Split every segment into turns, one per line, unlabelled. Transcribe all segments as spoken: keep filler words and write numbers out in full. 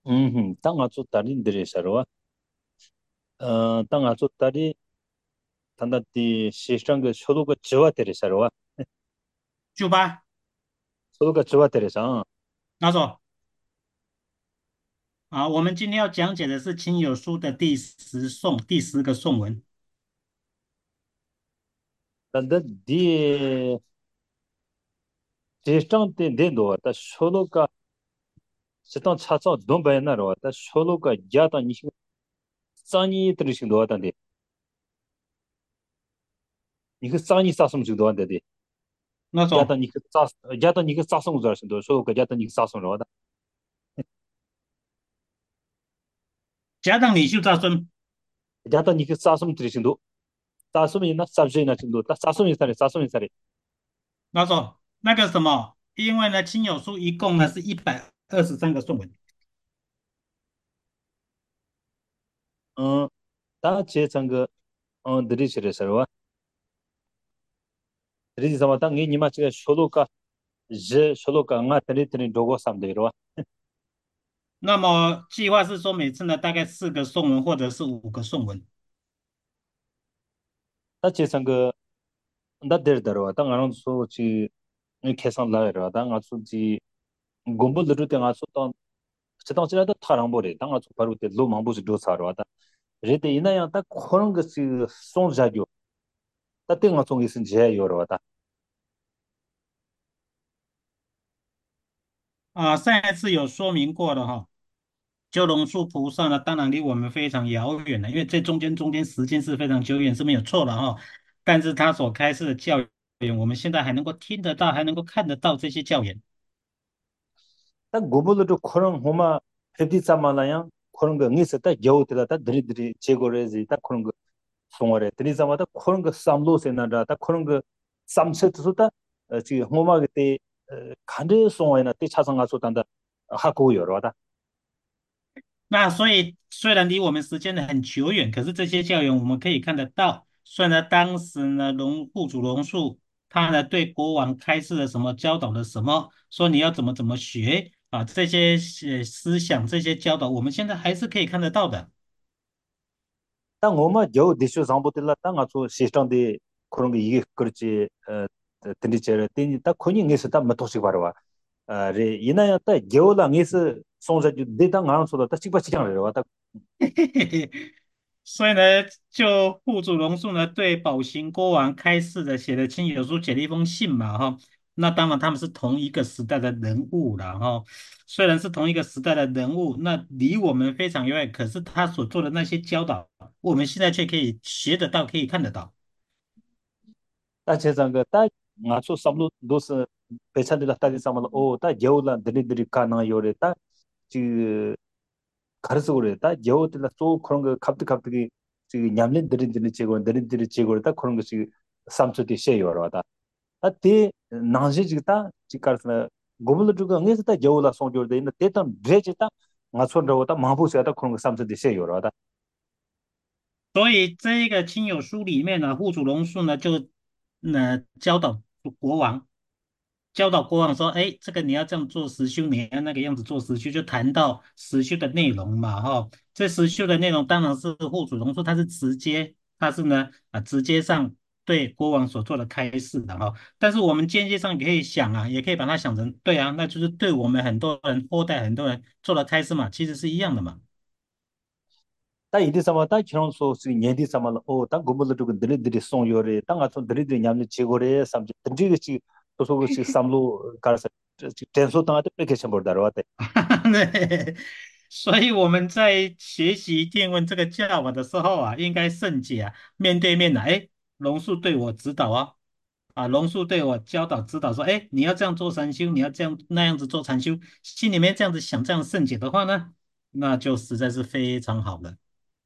음, 음, 땅 아주 다른 데서와 어, 땅 아주 다리 단다디 시스템 쇼도가 저와 데서와
九八，
쇼도가 저와 데서
那说啊，我们今天要讲解的是亲友书的第十颂，第十个颂文。
단다디 시스템 때 된도 다 쇼도가 시스템 차서 돈바이나로 다 쇼도가 야다 니 싸니 들으신도 왔던데 이거 싸니 싸섬 주도 왔는데
那说
야다 니 싸 야다 니 싸섬 주라신도 쇼도가 야다 니 싸섬 로다
甲等领袖大孙，
야다 니 싸섬 들으신도 싸섬이나 쌉제나 신도 다 싸섬이 살이 싸섬이 살이
那说那个什么，因为呢，亲友书一共呢是一百二十三个颂文。
어, 다 제창个어 들으시래서와 들으시 삼았다 니 니마치가 쇼도가 제 쇼도가 nga tari tari dogo samdeirwa
那么计划是说，每次呢大概四个颂文或者是五个颂文。
ta chesang da der darwa ta ngarang so chi kesan la ra da nga su chi gombol lu te nga su ta chitang chira da tharang bore ta nga su paru te lo mangbu chi do sa ra da re te ina yang ta khorang ge chi song ja gyo ta te nga song isin je yo ra da
啊，上一次有说明过的哈，九龙树菩萨呢，当然离我们非常遥远了，因为这中间中间时间是非常久远是没有错的哈。但是他所开示的教言，我们现在还能够听得到，还能够看得到这些教言。
ta gombol lu khorang homa phedi samala yang khorang ge ngi sa ta yo te ta dri dri che go re ji ta khorang ge song re dri sama ta khorang ge samlo se na da ta khorang ge samse tu ta chi homa ge te khande song na te chasang ga so ta da ha ko yo ra
那所以虽然离我们时间的很久远，可是这些教员我们可以看得到。虽然呢，当时呢，龙户主龙树他呢对国王开示了什么，教导了什么，说你要怎么怎么学啊，这些呃思想，这些教导，我们现在还是可以看得到的。
다 ngoma 요 디쇼 상보들라 다 가서 시스템데 그런 게 이게 그렇지 어 드리체를 띠니 딱 코니 ng에서 다 못도시 바로와 아레 이나야 다 겨울랑 ng에서 송자주 데이터 가능성도 다 찍바 찍잖아요 왔다
所以呢，就户主龙树呢对宝行国王开示的写的亲友书写了一封信嘛，哈，那当然他们是同一个时代的人物了，哈。虽然是同一个时代的人物，那离我们非常遥远，可是他所做的那些教导，我们现在却可以学得到，可以看得到。
다 제상가 다 ngaso sablo dos pesadilla 다 samalo o 다 겨울랑 드리드리 가능 요래 다지 가르쳐 그래 다 겨울들 또 그런 거 갑자기 갑자기 지금 냠린 드리드리 제거 드리드리 제거 다 그런 것이 삼초디 쉐요로 ati nangje jigta chikarna gomul juga ngese ta jawla songjor de na tetam dreje ta ngason ro ta mahbu se ta khong samse de se yoro da
所以这一个亲友书里面呢，户主龙树呢就呃教导国王。教导国王说：“哎，这个你要这样做实修，你要那个样子做实修，就谈到实修的内容嘛，哈。这实修的内容当然是户主龙说他是直接，他是呢啊直接上对国王所做的开示的哈。但是我们间接上也可以想啊，也可以把它想成对啊，那就是对我们很多人后代很多人做了开示嘛，其实是一样的嘛。”
ta idi sama ta khiron so si nyedi sama o ta gomul juga dili dili song yore ta ngason dili dili nyamne chigore samje tindri ge chi to so chi samlo karsa tenso ta ta peke chambor daro ate
对，所以我们在学习电问这个教法的时候啊，应该圣解啊，面对面的，哎，龙树对我指导啊，啊，龙树对我教导指导说，哎，你要这样做禅修，你要这样那样子做禅修，心里面这样子想，这样圣解的话呢，那就实在是非常好了。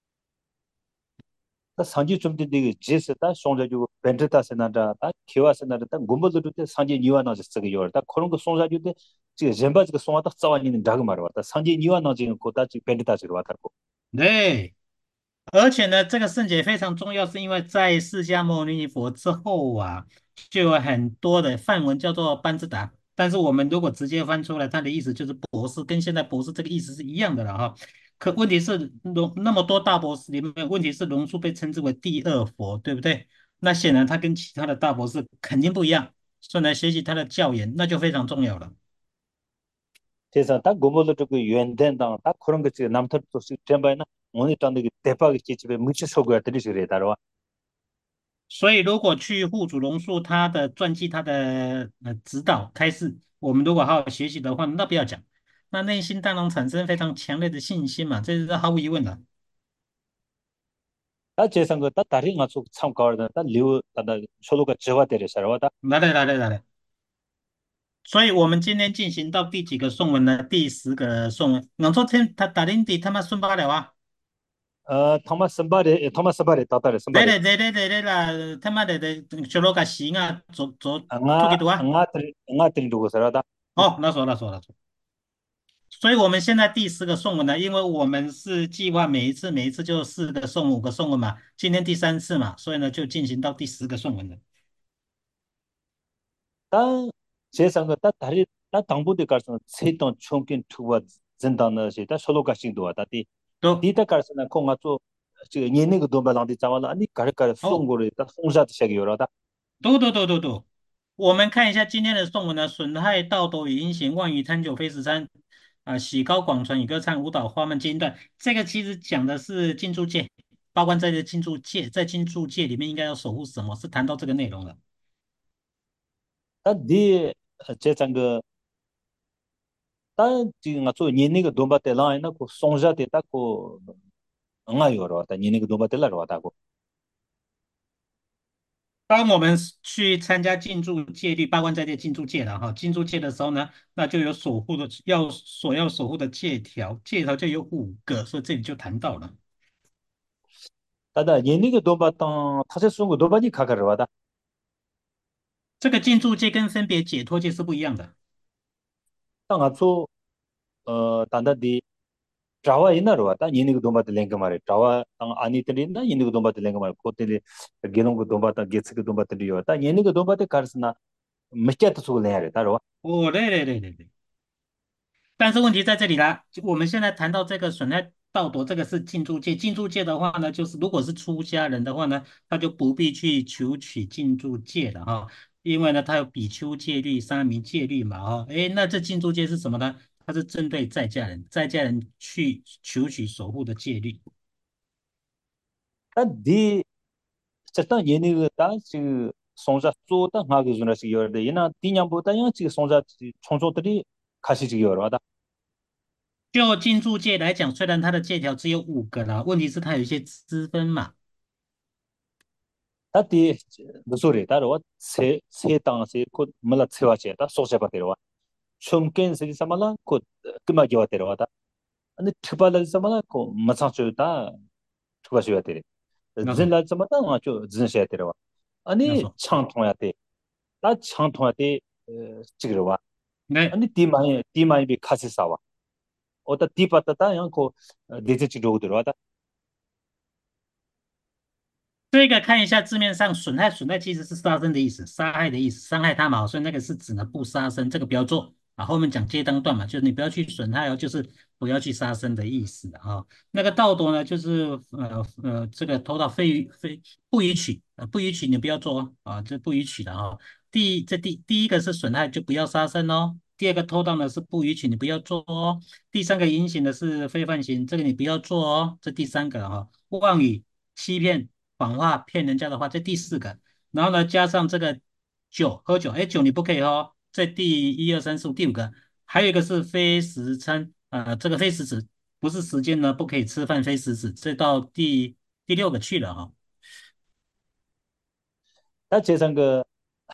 다 상지 좀 되게 제스 다 송자 주고 벤트다 세나다 다 키와 세나다 다 곰볼도 때 상지 니와 나지 쓰게 요다 다 그런 거 송자 주데 지금 젬바 지금 송아다 싸와니는 다그 말어 왔다 상지 니와 나지 고다 지 벤트다 지로 왔다
对，而且呢，这个圣解非常重要，是因为在释迦牟尼佛之后啊，就有很多的梵文叫做班智达。 但是我们如果直接翻出来，它的意思就是博士，跟现在博士这个意思是一样的了哈。可问题是龙那么多大博士里面，问题是龙树被称之为第二佛，对不对？那显然他跟其他的大博士肯定不一样，所以呢，学习他的教研那就非常重要了。
그래서 딱 고모도 그 유엔된다 딱 그런 거 지금 남터 또 시스템바이나 오늘 딴데 대파게 집에 무치 소고야 들으시래 다로
所以如果去户主龙树他的传记、他的呃指导开示，我们如果好好学习的话，那不要讲，那内心当然产生非常强烈的信心嘛，这是毫无疑问的。
다 재산 거다 다른 가서 참 가거든 다 리우 다다 소로가 저와 되려서 와다
来来来来来来，所以我们今天进行到第几个颂文呢？第十个颂文。我说天他打印的他妈顺巴了啊！
어 토마스 바레 토마스 바레 다다레 선바레
对对对对对对啦，他妈的的，小罗个行啊，走走，做给
anga
多啊！
anga tri anga tri dugo sarada
哦，那说那说那说。所以我们现在第十个颂文呢，因为我们是计划每一次每一次就四个颂五个颂文嘛，今天第三次嘛，所以呢就进行到第十个颂文了。
다 재산 거다 다리 다 당부대 가서 세던 총긴 투와 진단의 시다 소로가 신도 와다디
都
디다 가서는 공가 또 지금 얘네 그 돈발한테 잡아라 아니 가르가르
哦，
송고를 다 송자도 시작이 요라다
都都都都都，我们看一下今天的颂文呢，损害道斗与阴行，妄语贪酒非食餐，啊、喜高广传与歌唱舞蹈花曼间断。这个其实讲的是禁住戒，包括在这禁住戒，在禁住戒里面应该要守护什么，是谈到这个内容了。
다디 재산 다 지금 아주 니네가 돈바테 라이나 고 송자테 딱고 응아 요러다 니네가 돈바테 라러다고
当我们去参加进驻戒律，八关斋戒进驻戒了哈，进驻戒的时候呢，那就有守护的要所要守护的戒条，戒条就有五个，所以这里就谈到了
다다 니네가 돈바탕 타세 송고 돈바니 가가러다
这个进驻戒跟分别解脱戒是不一样的。
땅 아주 어 단다디 자와 이나로다 니네가 돈바테 랭가 말에 자와 땅 아니들이나 니네가 돈바테 랭가 말 코텔이 게농고 돈바타 게츠가 돈바테 리요다 니네가 돈바테 가르스나 미च्या도 소래야 다로
哦，对对对对对。但是问题在这里啦，就我们现在谈到这个损害道德，这个是禁住戒。禁住戒的话呢，就是如果是出家人的话呢，他就不必去求取禁住戒了哈，因为呢，他有比丘戒律、沙弥戒律嘛哈。诶，那这禁住戒是什么呢？它是针对在家人，在家人去求取守护的戒律。
다디 certain 얘네가 다 지금 송자 쪼다 하게 주나시 요르데 이나 디냐보다 양 지금 송자 총조들이 가시지 요르다
就禁住戒来讲，虽然它的戒条只有五个啦，问题是它有一些支分嘛。
다디 무소리 따로 세 세당세 곧 몰라 세와체다 소세바데로와 총견 세기 사말라 곧 그마기 와데로와다 아니 트발라 사말라 고 마상초다 트바시와 데레
那说
진라 사말라 아주 진셔야 데로와
那
아니
说，
창통야 데다 창통야 데 지그로와
那
아니 디마이 디마이 비 카시사와 어다 디바타다 양고 데제치 로드로와다
这个看一下字面上，损害损害其实是杀生的意思，杀害的意思，伤害他嘛，所以那个是指呢不杀生，这个不要做啊。后面讲接当断嘛，就是你不要去损害哦，就是不要去杀生的意思啊。那个盗夺呢，就是呃呃这个偷盗非予非不予取，呃不予取你不要做哦啊，这不予取的哈。第这第第一个是损害就不要杀生哦，第二个偷盗呢是不予取你不要做哦，第三个淫行的是非犯行，这个你不要做哦，这第三个哈。妄语欺骗。谎话骗人家的话，这第四个，然后呢加上这个酒喝酒，哎酒你不可以喝，这第一二三四五第五个，还有一个是非时餐，呃这个非时指不是时间呢不可以吃饭非时指，这到第第六个去了哈。
다 재산 그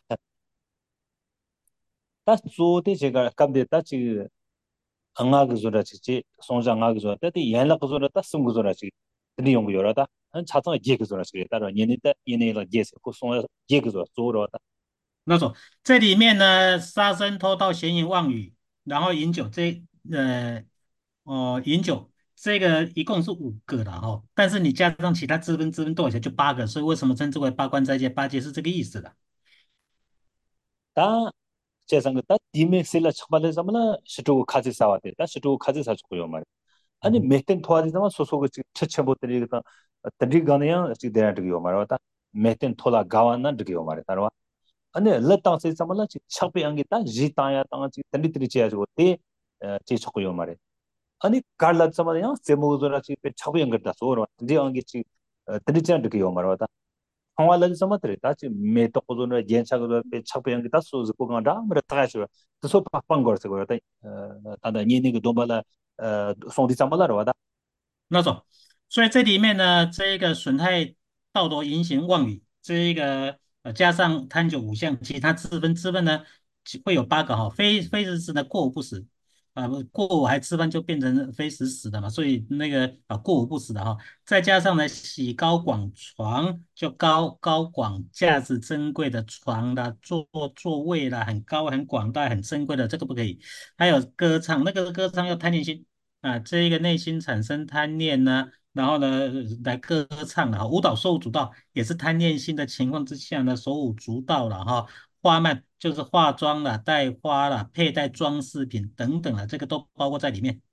다 쪼데 제가 감데 다 지금 angag zura chi sonja angag zura ta ti yan la zura ta sung zura chi ni yong yo ra ta an cha tang ye ge zura chi ta ra ni ni ta ni ni la ye se ko song ye ge zura zo ro ta
那种这里面呢，杀生、偷盗、闲言妄语，然后饮酒，这呃哦饮酒这个一共是五个的哈，但是你加上其他支分支分多一些就八个，所以为什么称之为八关斋戒？八戒是这个意思的。
ta 제상그 다 디메 셀라 척발에 잡나 시도 카지 사와데 다 시도 카지 사고요 말 아니 메텐 토아디자마 소소고 쳬쳬보트리가 드리가네야 시데라드기요 말와다 메텐 토라 가와나 드기요 말 타로 아니 레땅 세 잡나 척베 안기다 지타야 땅 던디트리 지야고 테 제 척고요 말 아니 갈라 잡아야 세모조라 치 척베 안거다 소로 디 안기 치 드리자 드기요 말와다 hawala sama tre ta chi me to ko no jen cha go pe cha pe yang ta so zo ko ga da mra ta shu to so pa pang gor se go ta ta da ni ni go do bala song di sama la ro da
那种。所以这里面呢，这个损害道德言行妄语，这一个呃加上贪酒五项，其他自分自分呢会有八个哈，非非实时的过午不食啊，不过午还吃饭就变成非实时的嘛，所以那个啊过午不食的哈，再加上呢喜高广床，就高高广价值珍贵的床啦、座座位啦，很高很广大很珍贵的这个不可以，还有歌唱，那个歌唱要贪念心。啊，这一个内心产生贪念呢，然后呢来歌唱了，舞蹈手舞足蹈也是贪念心的情况之下呢，手舞足蹈了哈。花漫就是化妆了、戴花了、佩戴装饰品等等了，这个都包括在里面。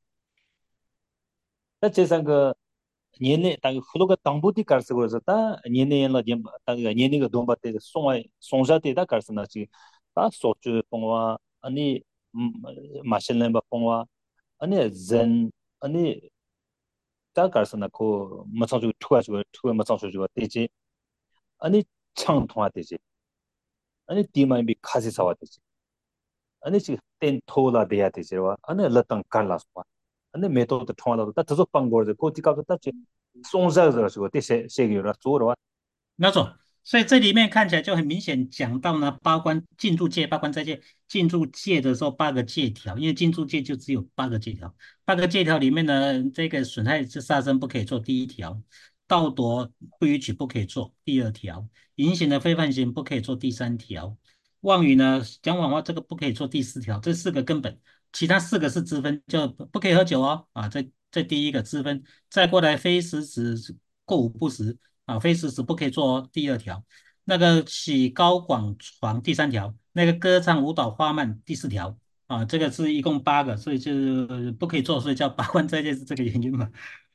ta che sang ga ni ne ta ga khlo ga tang bu ti kar se go za ta ni ne la jem ta ga ni ne ga dom ba te song wa song ja te da kar sa na chi ta so chu pong wa ani ma shen len ba pong wa ani zen ani ta kar sa na ko ma chang ju thu wa ju thu ma chang ju te je ani chang thong wa te je ani ti mai bi kha se sa wa te je ani chi ten tho la de ya te je wa ani la tang kar la so 근데 메토드 통하다 다 저속 방법을 고티가 다 송자서 가지고 대세 세계로做了
那种，所以这里面看起来就很明显讲到呢，八关进入戒，八关斋戒。进入戒的时候八个戒条，因为进入戒就只有八个戒条。八个戒条里面呢，这个损害是杀生不可以做第一条，盗夺不允许不可以做第二条，淫行的非犯行不可以做第三条，妄语呢讲谎话这个不可以做第四条，这四个根本，其他四个是支分，就不不可以喝酒哦啊，这这第一个支分，再过来非食指过午不食。啊，非实时不可以做哦。第二条，那个起高广床第三条，那个歌唱舞蹈花漫第四条啊，这个是一共八个，所以就是不可以做，所以叫八关斋戒是这个原因嘛。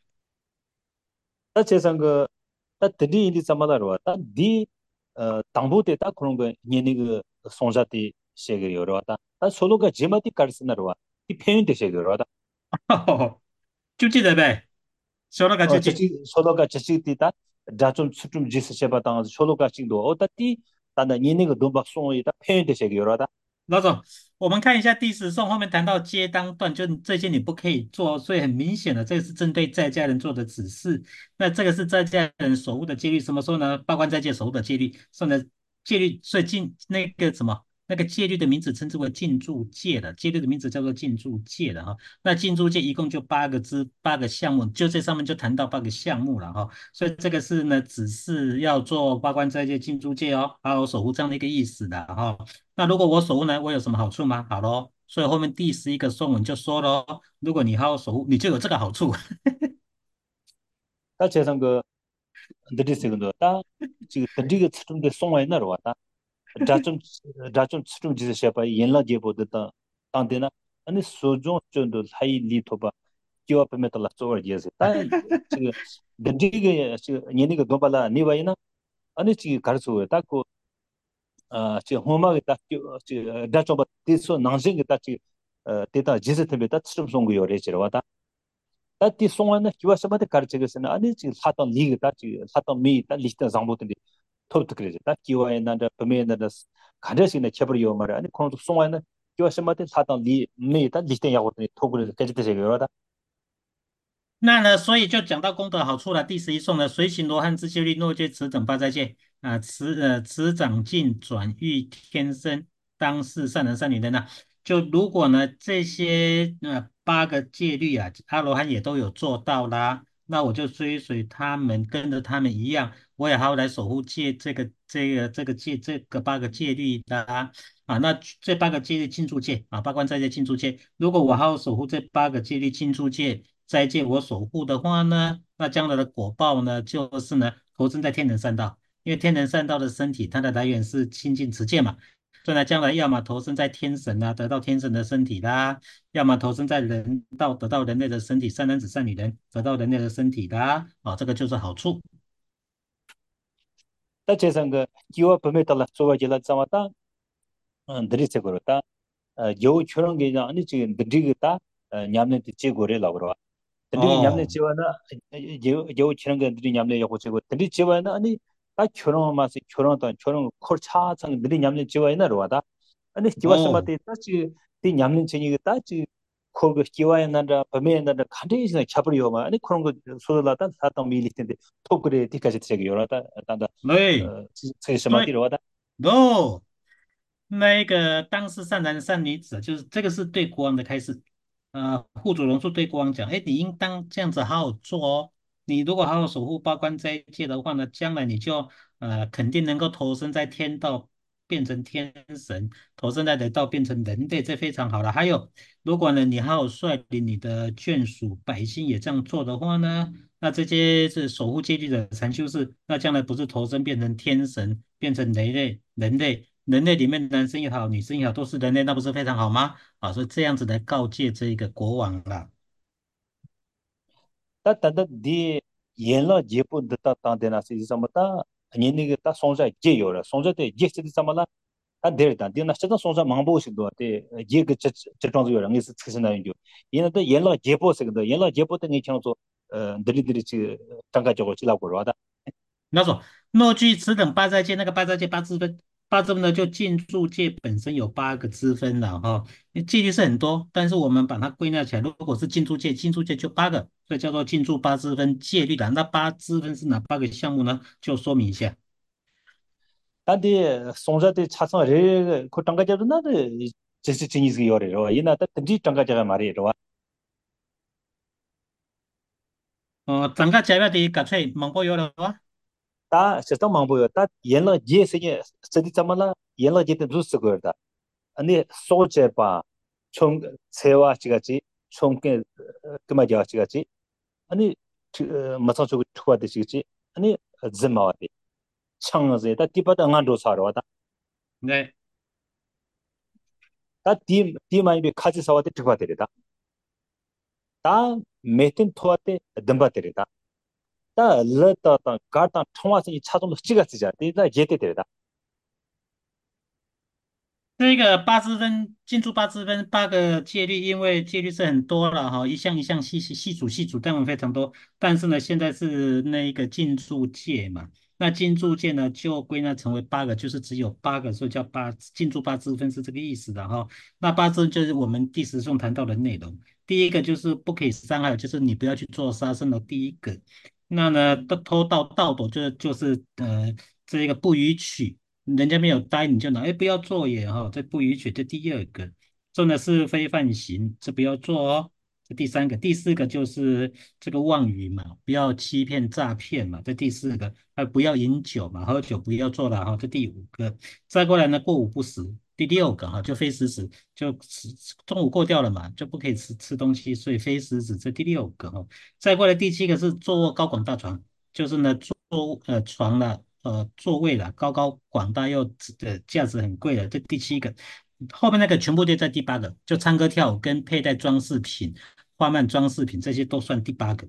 다 제상그 다 드디 인디 삼마다로 다 디 당보테 다 그런 거 니니 그 송자티 세계로 왔다 다 솔로가 제마티 카르스나로 이 페인데 세계로 왔다
就记得呗，说那个就
어
记。
저기 솔로가 저시티다 자좀 수좀 지스 셰바 당한 솔로가 징도 어다티 다나 니니 그 돈박 송이다 페인데 세계로 왔다
老总，我们看一下第十颂后面谈到接当断，就这些你不可以做，所以很明显的，这个是针对在家人做的指示。那这个是在家人守护的戒律，什么时候呢？八关斋戒守护的戒律，送的戒律，所以禁那个什么，那个戒律的名字称之为禁住戒的，戒律的名字叫做禁住戒的哈。那禁住戒一共就八个字，八个项目，就这上面就谈到八个项目了哈。所以这个是呢，只是要做八关斋戒、禁住戒哦，还有守护这样的一个意思的哈。那如果我守护呢，我有什么好处吗？好咯，所以后面第十一个颂文就说了，如果你好好守护，你就有这个好处。
다 제상그 드디 세근도 다 지금 드디가 추tum데 송와이나로 왔다 자좀 자좀 추tum 지스 셰바 yenla 제보다 당데나 아니 소종 쫀도 하이 리토바 kiwa pimeta la tsuwar yeze. Ta chiga dendriga chiga nyeniga dombala niwayina ane chiga karsuwa ta ko chiga homa ga ta chiga da chomba tiso nangzhinga ta chiga teta jise tembe ta tsirum songu yore chirwa ta ta ti songwa na kiwa shabate kar chiga sina ane chiga lhatang liga ta chiga lhatang mii ta lishtan zangbo tende top tukre ta kiwa ina da pime ina da kandra shina kebar yo mara ane kono songwa ina kiwa shabate lhatang li mii ta lishtan yago tende tokure kajita chiga yorwa ta
那呢，所以就讲到功德好处了。第十一颂呢，随行罗汉自修律诺戒持等八斋戒啊，持呃持长进转遇天生当世善男善女人呐、就如果呢这些呃八个戒律啊，阿罗汉也都有做到啦，那我就追随他们，跟着他们一样，我也还要来守护戒这个这个这个戒这个八个戒律的啊。啊，那这八个戒律禁住戒啊，八关斋戒禁住戒。如果我还要守护这八个戒律禁住戒，斋戒我守护的话呢，那将来的果报呢，就是呢投生在天人善道，因为天人善道的身体，它的来源是清净持戒嘛。 所以呢，将来要么投身在天神啊，得到天神的身体啦；要么投身在人道，得到人类的身体，善男子、善女人，得到人类的身体啦。啊，这个就是好处。
다 제상가 기와 범에 달라 쪼가질라 자마다 드리세 거다 요 처럼 게 아니 지금 드리겠다 냠네 찌 고래 라고라 드리 냠네
哦，
찌와나 요 요 처럼 게 드리 냠네 요고 찌고 드리 찌와나 아니 다 처럼 마세 처럼 또 처럼 콜차 상 드리 냠네 찌와나 로와다 아니
哦，
기와스마테 따지 디 냠네 찌니 따지 코그 기와야나라 범에 나라 간데이나 잡으려마 아니 그런 거 소들라다 사탕 밀리텐데 토그레 디까지 되게 요라다 단다
对，
呃，这这什么地
对
罗的？
，no。那个当时善男善女子，就是这个是对国王的开示。呃，护主龙树对国王讲：“哎，你应当这样子好好做哦。你如果好好守护八关斋戒的话呢，将来你就呃肯定能够投身在天道，变成天神；投身在人道，变成人类，这非常好了。还有，如果呢你好好率领你的眷属百姓也这样做的话呢？”那这些是守护戒律的禅修士，那将来不是投身变成天神，变成人类，人类，人类里面男生也好，女生也好，都是人类，那不是非常好吗？啊，所以这样子来告诫这个国王啦。
但但但的沿了节部的他当的那是什么的？你那个他松下节有了，松下的节是什么了？他得的，的那现在松下忙不是多的，一个这这桩子有人也是出现那样就，因为他沿了节部是个的，沿了节部的你讲说，呃，这里这里去张家角去拉过来的。
那种若据此等八斋戒，那个八斋戒八支分，八支分呢就进驻戒本身有八个支分了哈。戒律是很多，但是我们把它归纳起来，如果是进驻戒，进驻戒就八个，所以叫做进驻八支分戒律的。那八支分是哪八个项目呢？就说明一下。
但的松下的差生人，可张家角那的这是真意是有的，是吧？因为他等于张家角嘛的，是吧？
哦，整个加表的干脆蒙古有了哇。
다 시스템 망보여 다 옛날 예세게 스디 참말라 옛날 제때 루스 거다 아니 소제바 총 세와 지가지 총게 그마자 지가지 아니 마사초고 투와데 지가지 아니 즈마와데 창어제다 디바다 안간도 사러다
对，
다디 디마이베 카지 사와데 투와데다 다 메틴 토와데 덤바데다 다 러다다 가타 통화서 이 차종도 지가지자 디다 제때데다
这个八支分进驻八支分八个戒律，因为戒律是很多了哈，一项一项细细细数细数，当然非常多。但是呢，现在是那一个进驻戒嘛，那进驻戒呢就归纳成为八个，就是只有八个，所以叫八进驻八支分是这个意思的哈。那八支分就是我们第十颂谈到的内容。第一个就是不可以伤害，就是你不要去做杀生的第一个。那呢，偷偷盗盗夺就就是呃这个不允取。人家没有呆你就拿，哎，不要做也哈，这不允许。这第二个，做的是非犯行，这不要做哦。这第三个，第四个就是这个妄语嘛，不要欺骗诈骗嘛，这第四个，还不要饮酒嘛，喝酒不要做了哈，这第五个。再过来呢，过午不食，第六个哈，就非食子，就吃中午过掉了嘛，就不可以吃吃东西，所以非食子，这第六个哈。再过来第七个是坐卧高广大床，就是呢坐呃床了。呃座位了，高高广大又呃价值很贵的，这第七个，后面那个全部都在第八个，就唱歌跳舞跟佩戴装饰品、花蔓装饰品这些都算第八个。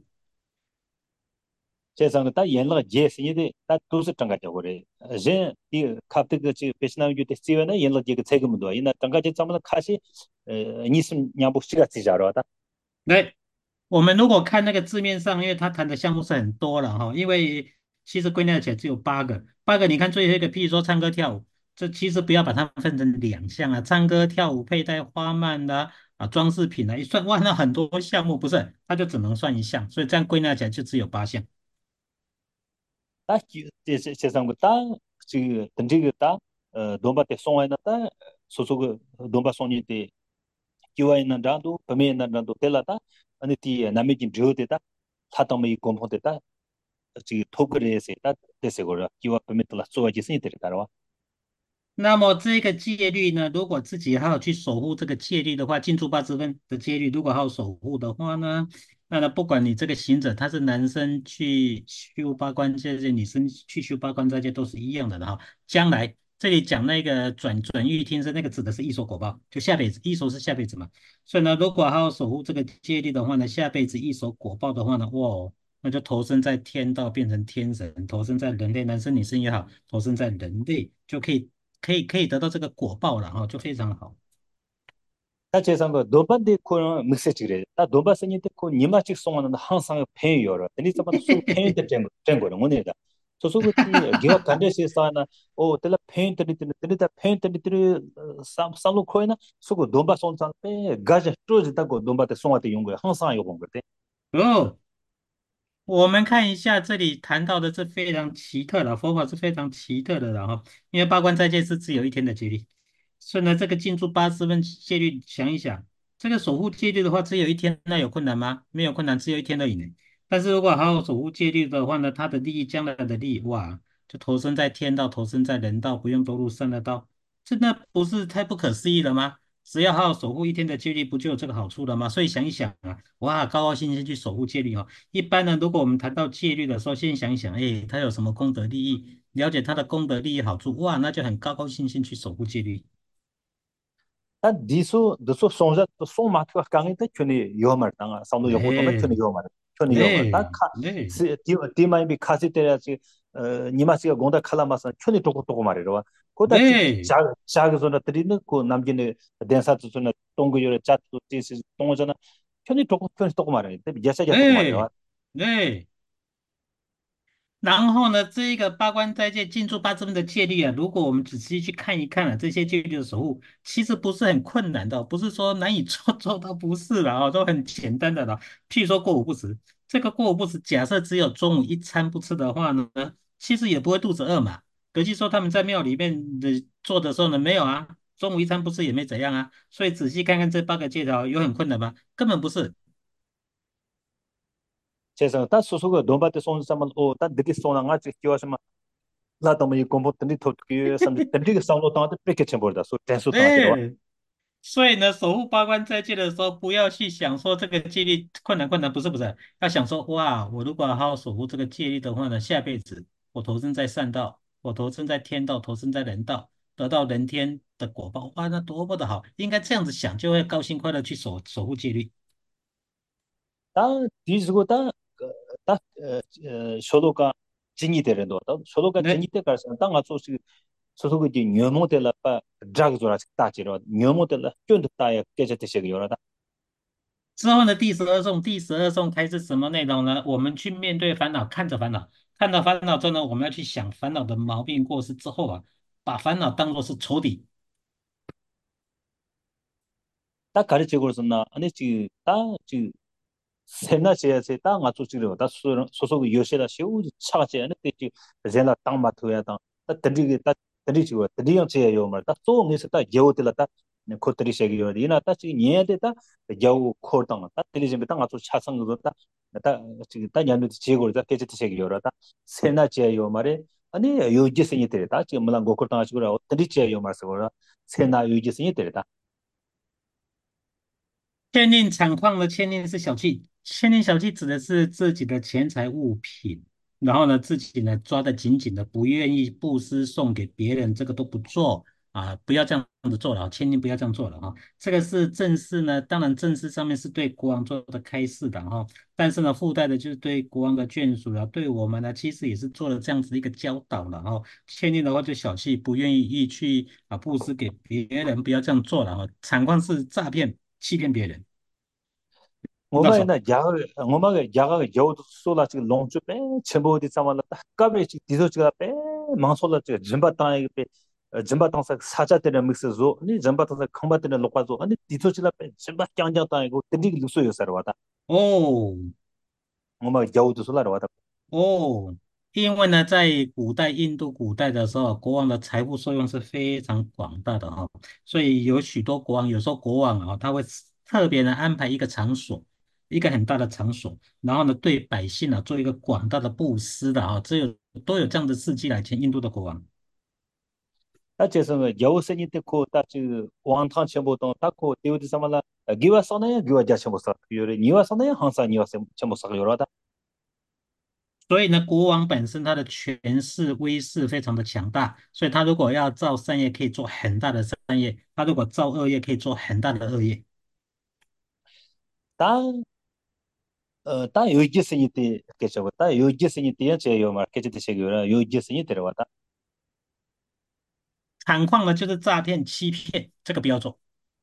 这上个大演了节生意的，大都是张家角过来。人第看这个这别是那有的资源呢，演了这个才这么多，因为张家角咱们看些，呃，你是两不是个自家了的，
来，我们如果看那个字面上，因为他谈的项目是很多了哈，因为其实归纳起来只有八个，八个你看最后一个，譬如说唱歌跳舞，这其实不要把它分成两项啊，唱歌跳舞佩戴花蔓的啊装饰品啊，一算哇，那很多项目不是，它就只能算一项，所以这样归纳起来就只有八项。
大就这这这上个大这个等这个大，呃，东巴的送完了大，说说个东巴送你的，就爱那张都，旁边那张都得了大，那第南美金只有的大，他当没共同的大，这个透过的些大，这些个了，就话旁边的了，做一些生意的了，
那么这个戒律呢，如果自己还有去守护这个戒律的话，进驻八支分的戒律，如果还有守护的话呢，那呢，不管你这个行者他是男生去修八关斋戒，女生去修八关斋戒都是一样的哈。将来这里讲那个转转欲听生，那个指的是异熟果报，就下辈子，异熟是下辈子嘛。所以呢，如果还要守护这个戒律的话呢，下辈子异熟果报的话呢，哇，那就投生在天道变成天神，投生在人类，男生女生也好，投生在人类就可以可以可以得到这个果报了哈，就非常好。
다 제상거 노반데 코 믹스치레 다 노바스니테 코 니마치 송하는 항상 팬이요라 데니 잡아도 수 팬인데 된 된거는 뭐네다 소소그티 기가 간데시 사나 오 텔라 팬들이 들이다 팬들이 들이 삼 삼로 코이나 수고 노바 송상 빼 가자 트로지다고 노바데 송한테 용거 항상 요건 거데
哦，我们看一下这里谈到的是非常奇特的，佛法是非常奇特的了哈。因为八关斋戒是只有一天的戒律，所以呢，这个进驻八十分戒律，想一想，这个守护戒律的话，只有一天，那有困难吗？没有困难，只有一天而已呢。但是如果好好守护戒律的话呢，他的利益，将来的利益，哇，就投身在天道，投身在人道，不用走入善恶道，这那不是太不可思议了吗？只要好好守护一天的戒律，不就有这个好处了吗？所以想一想啊，哇，高高兴兴去守护戒律哈。一般呢，如果我们谈到戒律的时候，先想一想，哎，他有什么功德利益，了解他的功德利益好处，哇，那就很高高兴兴去守护戒律。
다 디소 드소 송자 또 송마트 강이데 큐니 요마르 당아 상도 요고토메
네,
큐니 요마르 큐니 요마르
네,
다카
네,
디 디마이비 카시테라지 어 니마시가 공다 칼라마사 큐니 토고토고 말이로 고다 지
네,
자 자그소나 드리는 고 남기네 덴사츠소나 동고요레 짜투 디시 동오잖아 큐니 토고 큐니 토고 말이야 야사야 토고 말이야
对，对。然后呢，这一个八关斋戒、进驻八字命的戒律啊，如果我们仔细去看一看啊，这些戒律的守护，其实不是很困难的哦，不是说难以做做到，不是的啊，都很简单的了。譬如说过午不食，这个过午不食，假设只有中午一餐不吃的话呢，其实也不会肚子饿嘛。可据说他们在庙里面的做的时候呢，没有啊，中午一餐不吃也没怎样啊。所以仔细看看这八个戒条，有很困难吗？根本不是。
제가 다 소소가 돈바테 송자만 오다 드디 송나가 지키와스마 라도미 콤보트니 토트키 산데 드디 상로 타데 프리케 쳔보다 소 텐수 타데로
对，所以呢，守护八关斋戒的时候，不要去想说这个戒律困难困难，不是不是，要想说哇，我如果好好守护这个戒律的话呢，下辈子我投身在善道，我投身在天道，投身在人道，得到人天的果报，哇，那多么的好！应该这样子想，就会高兴快乐去守守護戒律。
다 뒤지고 다 다 쇼도가 진이 되는도 또 쇼도가 진이
那
때 가서 땅 아소시 소소가 지 녀모텔라 빠 드라그 조라 따지로 녀모텔라 쫀도 따야 깨졌대 시기 요라다
之后呢，第十二颂，第十二颂开是什么内容呢？我们去面对烦恼，看着烦恼，看到烦恼之后呢，我们要去想烦恼的毛病过失之后啊，把烦恼当作是仇敌。
다 가르치고 그러었나 아니 지다지 세나 제세 땅 아주 지로 다 소소 요새다 시우 차가지 않을 때지 제가 땅 맡아야 땅 드리게 다 드리지고 드리양 제요 말다 또 응에서 다 예우들다 코트리 세기 요 이나 다 지금 예데다 여우 코땅 다 드리지 땅 아주 차상 그거다 다 지금 다 냐는 제고 다 깨지 세기 요라다 세나 제요 말에 아니 요지생이 되다 지금 물론 고코땅 아시고 드리지요 말서 세나 요지생이 되다
欠令厂矿的欠令是小气，欠令小气指的是自己的钱财物品，然后呢自己呢抓得紧紧的，不愿意布施送给别人，这个都不做啊，不要这样子做了啊，欠令不要这样做了啊。这个是正式呢，当然正式上面是对国王做的开示的哈，但是呢附带的就是对国王的眷属啊，对我们呢其实也是做了这样子一个教导了哈。欠令的话就小气，不愿意去啊布施给别人，不要这样做了哈。厂矿是诈骗。欺骗别人。那时候，
오마이나 야가 오마가 야가 여우 솔라 지금 롱주 빼 첨보디 싸만다 까베 지 디도지가 빼 망솔라 지 짐바땅에 빼 짐바땅사 사자 때는 믹스조 니 짐바땅사 컴바 때는 lokwazo 아니 디도지라 빼 짐바 짱짱땅에 고 드리 루소요 서와다
哦
오마 여우도 솔라로 와다
哦，因为呢，在古代印度古代的时候，国王的财富受用是非常广大的哈、所以有许多国王，有时候国王啊，他会特别的安排一个场所，一个很大的场所，然后呢，对百姓啊做一个广大的布施的啊，只有都有这样的事迹来前印度的国王。
다 제서 여우 세니 때고 따지 왕탕 첨보동 따고 디오디 싸만라 기와 써네 기와 자 첨보사 요래 니와 써네 항상 니와 첨보사 요라다
所以呢，国王本身他的权势威势非常的强大，所以他如果要造善业，可以做很大的善业；他如果造恶业，可以做很大的恶业。
다 어, 다 요지스니 때 계셔고 다 요지스니 때에 제요 마케트 되시고요. 요지스니 들어왔다.
厂矿呢，就是诈骗、欺骗这个不要做。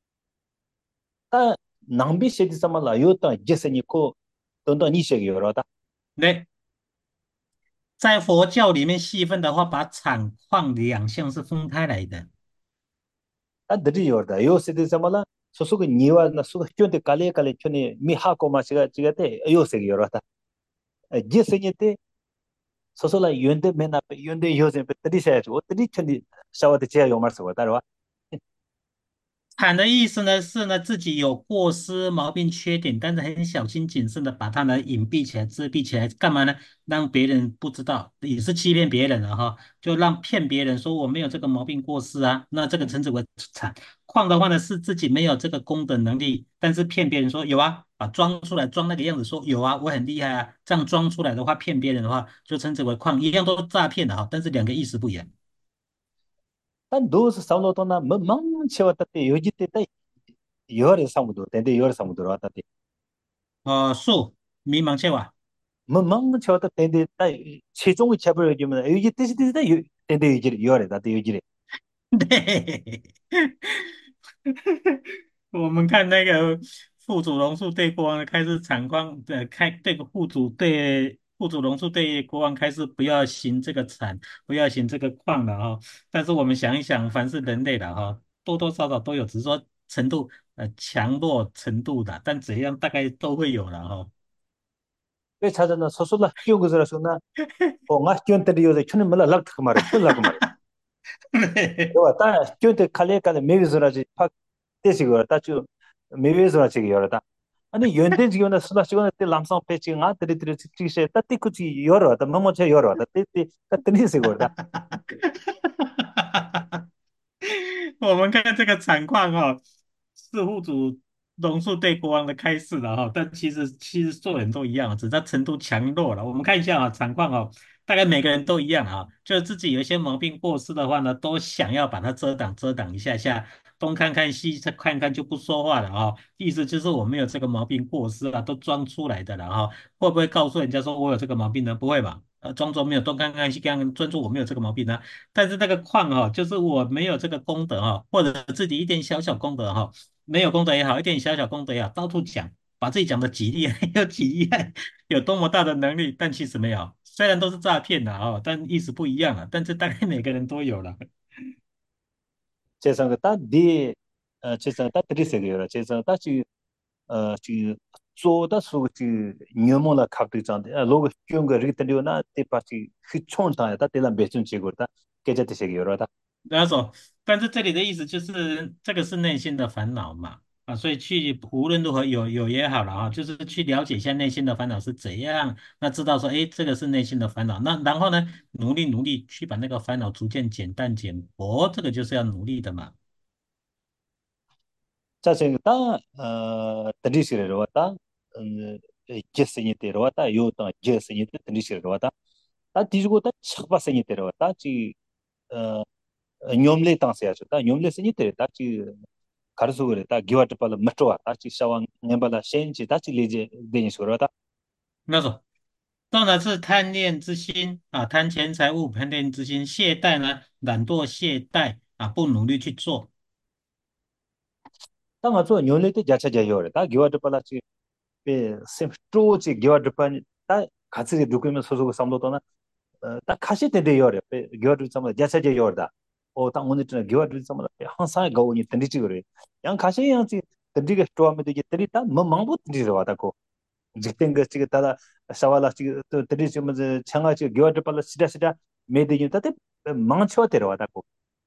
다 낭비 시디 삼말라 요다 지스니 코 돈도 니시고요다.
对，在佛教里面细分的话，把厂矿两项是分开来的。
다 드리요다. 요 시디 삼말라 소소가 니와나 소가 쿄데 칼레 칼레 쿄네 미하코 마시가 지가테 요 시고요다. 지스니 때 소소라 연데 메나 연데 요세 드리셔야죠. 드리 촌디 샤와데 제야 요마스고 따라와.
产的意思呢是呢自己有过失、毛病、缺点，但是很小心谨慎的把它呢隐蔽起来、遮蔽起来，干嘛呢？让别人不知道，也是欺骗别人了哈，就让骗别人说我没有这个毛病、过失啊，那这个称之为产。矿的话呢是自己没有这个功德能力，但是骗别人说有啊，把装出来装那个样子说有啊，我很厉害啊，这样装出来的话骗别人的话就称之为矿，一样都是诈骗的哈，但是两个意思不一样。
단 도스 사우노토나 멍멍 채웠다 때 요지 때 열의 사무도 근데 열의 사무도 왔다 때
哦，树迷茫切瓦。
멍멍 채웠다 근데 딱 최종의 처벌을 주면 요지 뜻이 뜻이다 근데 요지 열의 다 요지래
对，我们看那个副主龙树对国王开始产矿的开，对个副主对副主龙树对国王开始不要行这个产，不要行这个矿了哈。但是我们想一想，凡是人类的哈，多多少少都有，只是说程度呃强弱程度的，但怎样大概都会有了哈。
왜 찾아나 소소라 끼운 것을 하시나 어가 끼운 때 요새 촌은 몰라 락트 말해 촌락 말해 요 따 끼운 때 칼레 칼레 메비스라지 팍 떼시고 따주 메비스라지 열다 아니 연대 지구나 수다 시간에 때 람상 패치 가 들이 들이 찍찍시 따띠 쿠치 열어 다 뭐뭐체 열어 다 띠띠 따띠니 시고다
我们看这个产况哈，是户主龙树对国王的开示了哈，但其实其实做人都一样，只是程度强弱了。我们看一下啊，产况哦，大概每个人都一样啊，就是自己有一些毛病过失的话呢，都想要把它遮挡遮挡一下下，东看看西看看就不说话了啊。意思就是我没有这个毛病过失啊，都装出来的了哈。会不会告诉人家说我有这个毛病呢？不会吧？呃，装作没有，东看看西看看，专注我没有这个毛病呢。但是那个矿哈、就是我没有这个功德哈、或者自己一点小小功德哈、没有功德也好，一点小小功德也好，到处讲，把自己讲的几厉害，有几厉害，有多么大的能力，但其实没有。虽然都是诈骗的哦，但意思不一样啊。但是大概每个人都有了。
제가 딱디 어 제가 딱 드리세요 제가 딱지 어 지금 쪼다 소지 녀모라 카프리잔데 로고 kyunga ritliona te pati khichonta ta tela besun chigurta kejate segiyorata
那种，但是这里的意思就是这个是内心的烦恼嘛，啊，所以去无论如何有有也好了啊，就是去了解一下内心的烦恼是怎样，那知道说，诶，这个是内心的烦恼，那然后呢，努力努力去把那个烦恼逐渐减淡减薄，这个就是要努力的嘛。
자생 다 드리시러와타 제스니 테러와타 요타 제스니 드리시러와타 다 디주고 다 척바스니 테러와타 지 뇽레 땅세야죠 다 뇽레 스니 테레 다치 가르소그레 다 기와트팔 메트와 다치 샤왕 냠발라 셴지 다치 레제 데니소라다
那种，当然是贪恋之心啊，贪钱财物，贪恋之心，懈怠呢，懒惰懈怠啊，不努力去做。
땅아 저 뇽레 테 자차자요레 다 기와트팔라 에 셈프트로치 기와드판 다 같이 누구면 소소고 삼도도나 다 카시 때데 요래 기와드 삼아 자세제 요르다 오딱 오늘 저 기와드 삼아 항상 가오니 던지지 그래 양 카시 양지 던지게 스토어면 되게 때리다 뭐 망고 던지러 와다고 직된 거 지금 다 사와라 지금 또 던지면 창아지 기와드 팔라 시다 시다 메데기 따때 망쳐 데려 와다고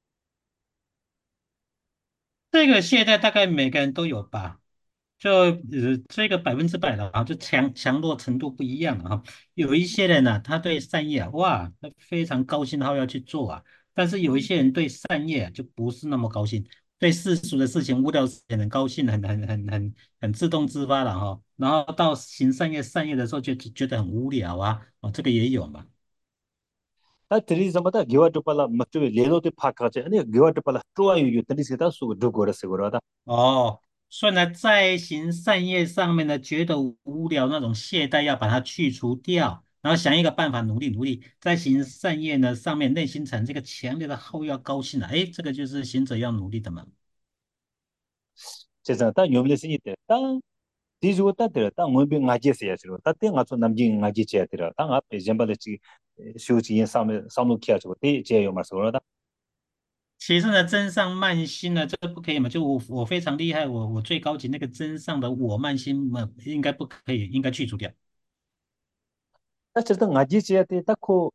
这个懈怠大概每个人都有吧，就呃这个百分之百的啊，就强强弱程度不一样啊。有一些人呢、他对善业啊，哇，他非常高兴，他要去做啊。但是有一些人对善业啊就不是那么高兴， 对世俗的事情、无聊的事情很高兴，很很很很很自动自发了哈。然后到行善业、善业的时候就觉得很无聊啊，哦，这个也有嘛。
다 들이 좀다 기와드발라 맞죠 레로데 파카체 아니 기와드발라 쪼아유 들이세다 수 두고라세 거라다
哦，所以呢，在行善业上面呢，觉得无聊那种懈怠，要把它去除掉，然后想一个办法努力努力，在行善业呢上面内心产生这个强烈的好要高兴了，哎，这个就是行者要努力的嘛。
제가 다 요밀레스니 때다 디주고 따들 다 뭐비 나제세야지로 따때 가서 남지 나제체야들아 다 앞에 젬발레치 쇼지 인 사메 사노 키야지고 데 제요 마서로다
其实呢，真上慢心呢，这个不可以嘛？就我我非常厉害，我我最高级那个真上的我慢心嘛，应该不可以，应该去除掉。
다 저도 나제체야데 딱코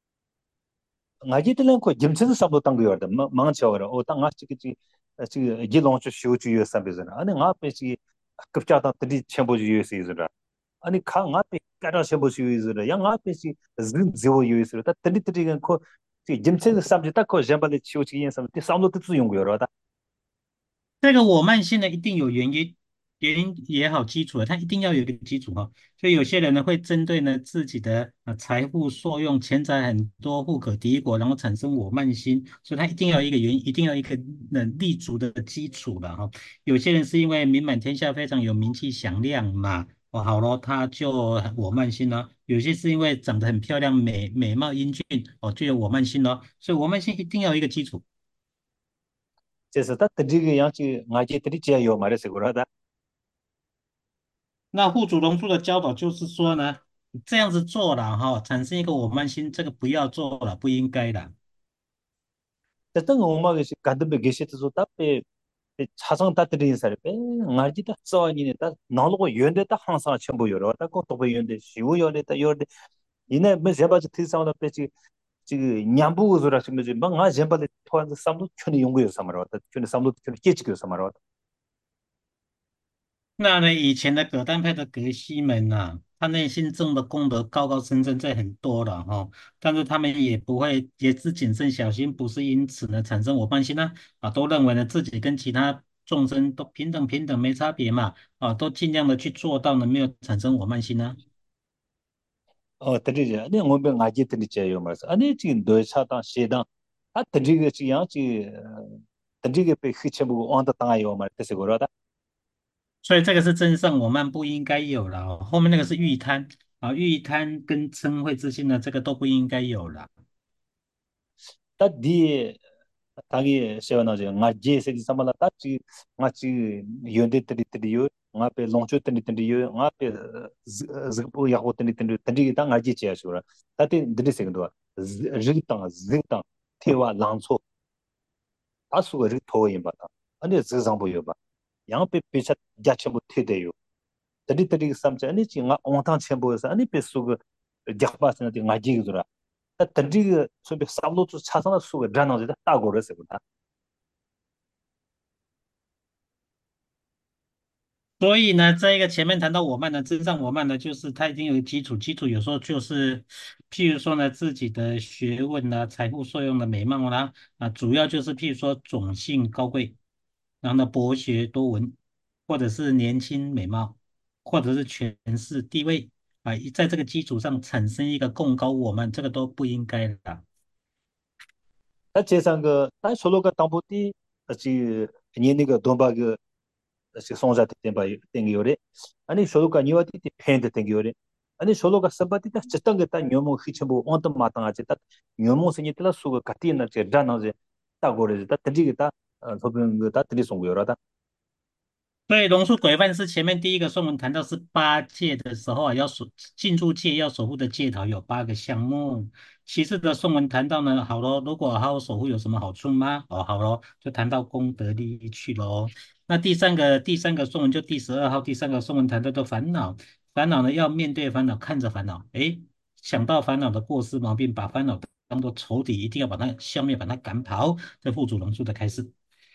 나제들은 코 짐체스 사보 땅거 요다 망쳐라 오 땅아 지기 지 기롱초 쇼주 요 삼베잖아 아니 앞에 지 급자다 들이 첨보주 요세이즈라 아니 강 앞에 까라 첨보주 요이즈라 양 앞에 지 지오 요이즈라 다 들이 들이간 코 짐체스 삼지 딱코 젬발레 치오치 인 삼 삼도 뜻用거라
这个我慢性呢，一定有原因，原因也好基础的，它一定要有一个基础哈。所以有些人呢会针对呢自己的呃财富受用、钱财很多、富可敌国，然后产生我慢心，所以他一定要有一个原因，一定要有一个能立足的基础了哈。有些人是因为名满天下，非常有名气响亮嘛，哦好咯，他就我慢心了；有些是因为长得很漂亮、美美貌英俊，哦就有我慢心咯。所以我慢心一定要有一个基础。
그래서 다 들이게 양치 나제 들이 제요 말해서 그러다
那户主龙树的教导就是说呢，这样子做了哈，产生一个我慢心，这个不要做了，不应该的。
어떤 엄마가 간드베 게시트서 답에 차상 따들인 사람 에 나지다 써니네 다 나로고 연대다 항상 첨부 여러 다 고토베 연대 시우 연대다 연대 이내 뭐 제바지 티상도 빼지 지금 냠부고 소라 지금 뭐가 제바데 토한 삼도 촌이 연구요 삼으러 왔다 촌이 삼도 촌이 깨지고 삼으러 왔다
那呢，以前的葛丹派的格西们呐、他内心种的功德高高深深，这很多了哈、但是他们也不会，也是谨慎小心，不是因此呢产生我慢心呢啊，都认为呢自己跟其他众生都平等平等没差别嘛啊，都尽量的去做到呢，没有产生我慢心呢。
어 들이지 아니 뭐be 나지 들이지요 말서 아니 지금 도차다 시당 아 들이게 지야 지 들이게 배 히쳐보고 온다 당아요 말 뜻이 그러다
所以这个是真上我慢不应该有了哦，后面那个是欲贪啊，欲贪跟嗔恚之心呢，这个都不应该有了。
다디 당이 세워나죠. nga je se di samala ta chi nga chi yonde tri tri yo nga pe longcho tri tri yo nga pe zgpo ya ho tri tri tri ta nga je che asura ta te dri se ndo ri ta zi ta te wa langcho ta su ri to yin ba ta ane zi sang bo yo ba yang pe pe cha ja che bo te de yo tri tri sam cha ane chi nga ong tang chen bo sa ane pe su ge ja ba sa de nga ji ge 다 던지기 소비 삼로트 차선의 수가 라나지다 따고 그랬어요.
所以呢，这一个前面谈到我慢呢，真上我慢呢，就是它已经有个基础，基础有时候就是，譬如说呢，自己的学问啦、财富受用的美貌啦，啊，主要就是譬如说种姓高贵，然后呢博学多闻，或者是年轻美貌，或者是权势地位啊，在这个基础上产生一个共高我慢，这个都不应该的。
다 재산 그 다솔로가 담보티 지 니니가 돈바가 지 송자 템바 땡기요레 아니 솔로가 니와티 펜데 땡기요레 아니 솔로가 sabati 다 쳤던게 다 녀모 히쳐보 온도 마땅하지 다 녀모 생이틀라 수가 같이나 제 다나제 따고레 다 드리게 다 소변 그다 드리 송고요라다
所以龙树规范是前面第一个颂文谈到是八戒的时候啊，要守进入戒要守护的戒条有八个项目。其次的颂文谈到呢，好咯，如果好好守护有什么好处吗？哦，好咯，就谈到功德利益去咯。那第三个第三个颂文就第十二号第三个颂文谈到的烦恼，烦恼呢要面对烦恼，看着烦恼，诶，想到烦恼的过失毛病，把烦恼当做仇敌，一定要把它消灭，把它赶跑。这护主龙树的开示。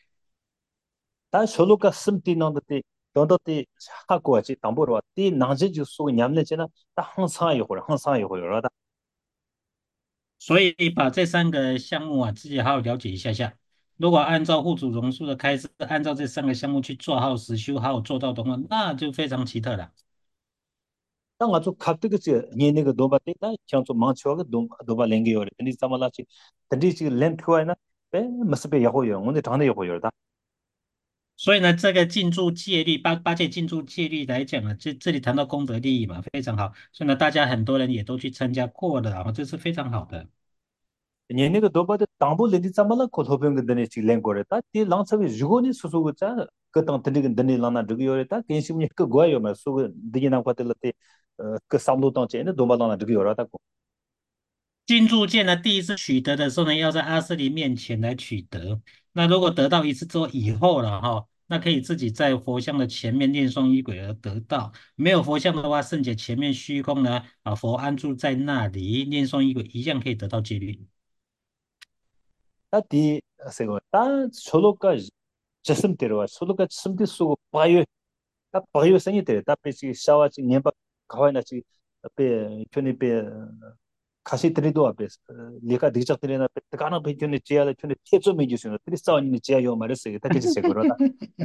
다 솔로가 심티 나는데 돈도티 하고 와지 담보로 왔디 나제 주소 냠내지나 다 항상 이거라 항상 이거라다
所以把这三个项目啊，自己好好了解一下下。 如果按照户主榕树的开示，按照这三个项目去做好实修，好好做到的话，那就非常奇特了。
다 nga zu khap de che ni ne ga do ba te ta chang zu mang chwa ga do do ba leng ge yore ni sa ma la chi de chi len thwa na pe ma se pe ya ho yo ngon de tang de yo ho yo da
所以呢，这个进驻戒律八八戒进驻戒律来讲呢，这这里谈到功德利益嘛，非常好。所以呢，大家很多人也都去参加过了啊，这是非常好的。
ni ne ga do ba de tang bo le di sa ma la ko tho pe ngi de ne chi len ko re ta ti lang sa ge ju go ni su su ga cha ka tang de ge de ne la na de ge yore ta ken shi ni ka go yo ma su ge de ge na kwa te la te ka sam lo tang che ne do ba la na de ge yo ra ta ko
进驻戒呢，第一次取得的时候呢，要在阿斯利面前来取得。那如果得到一次之后以后了哈，那可以自己在佛像的前面念诵仪轨而得到。没有佛像的话，圣姐前面虚空呢，啊，佛安住在那里，念诵仪轨一样可以得到戒律。
ta ti se go ta cholo ka jasam te ro cholo ka chim ti su pa yo ta pa yo sang te ta pe chi sha wa chi nyen ba ka wa na chi pe choni pe kashi tri do pe leka di chak tri na pe ta na pe choni che ya choni che zo me ji su no tri sa ni che yo ma re se ta ke se go ro ta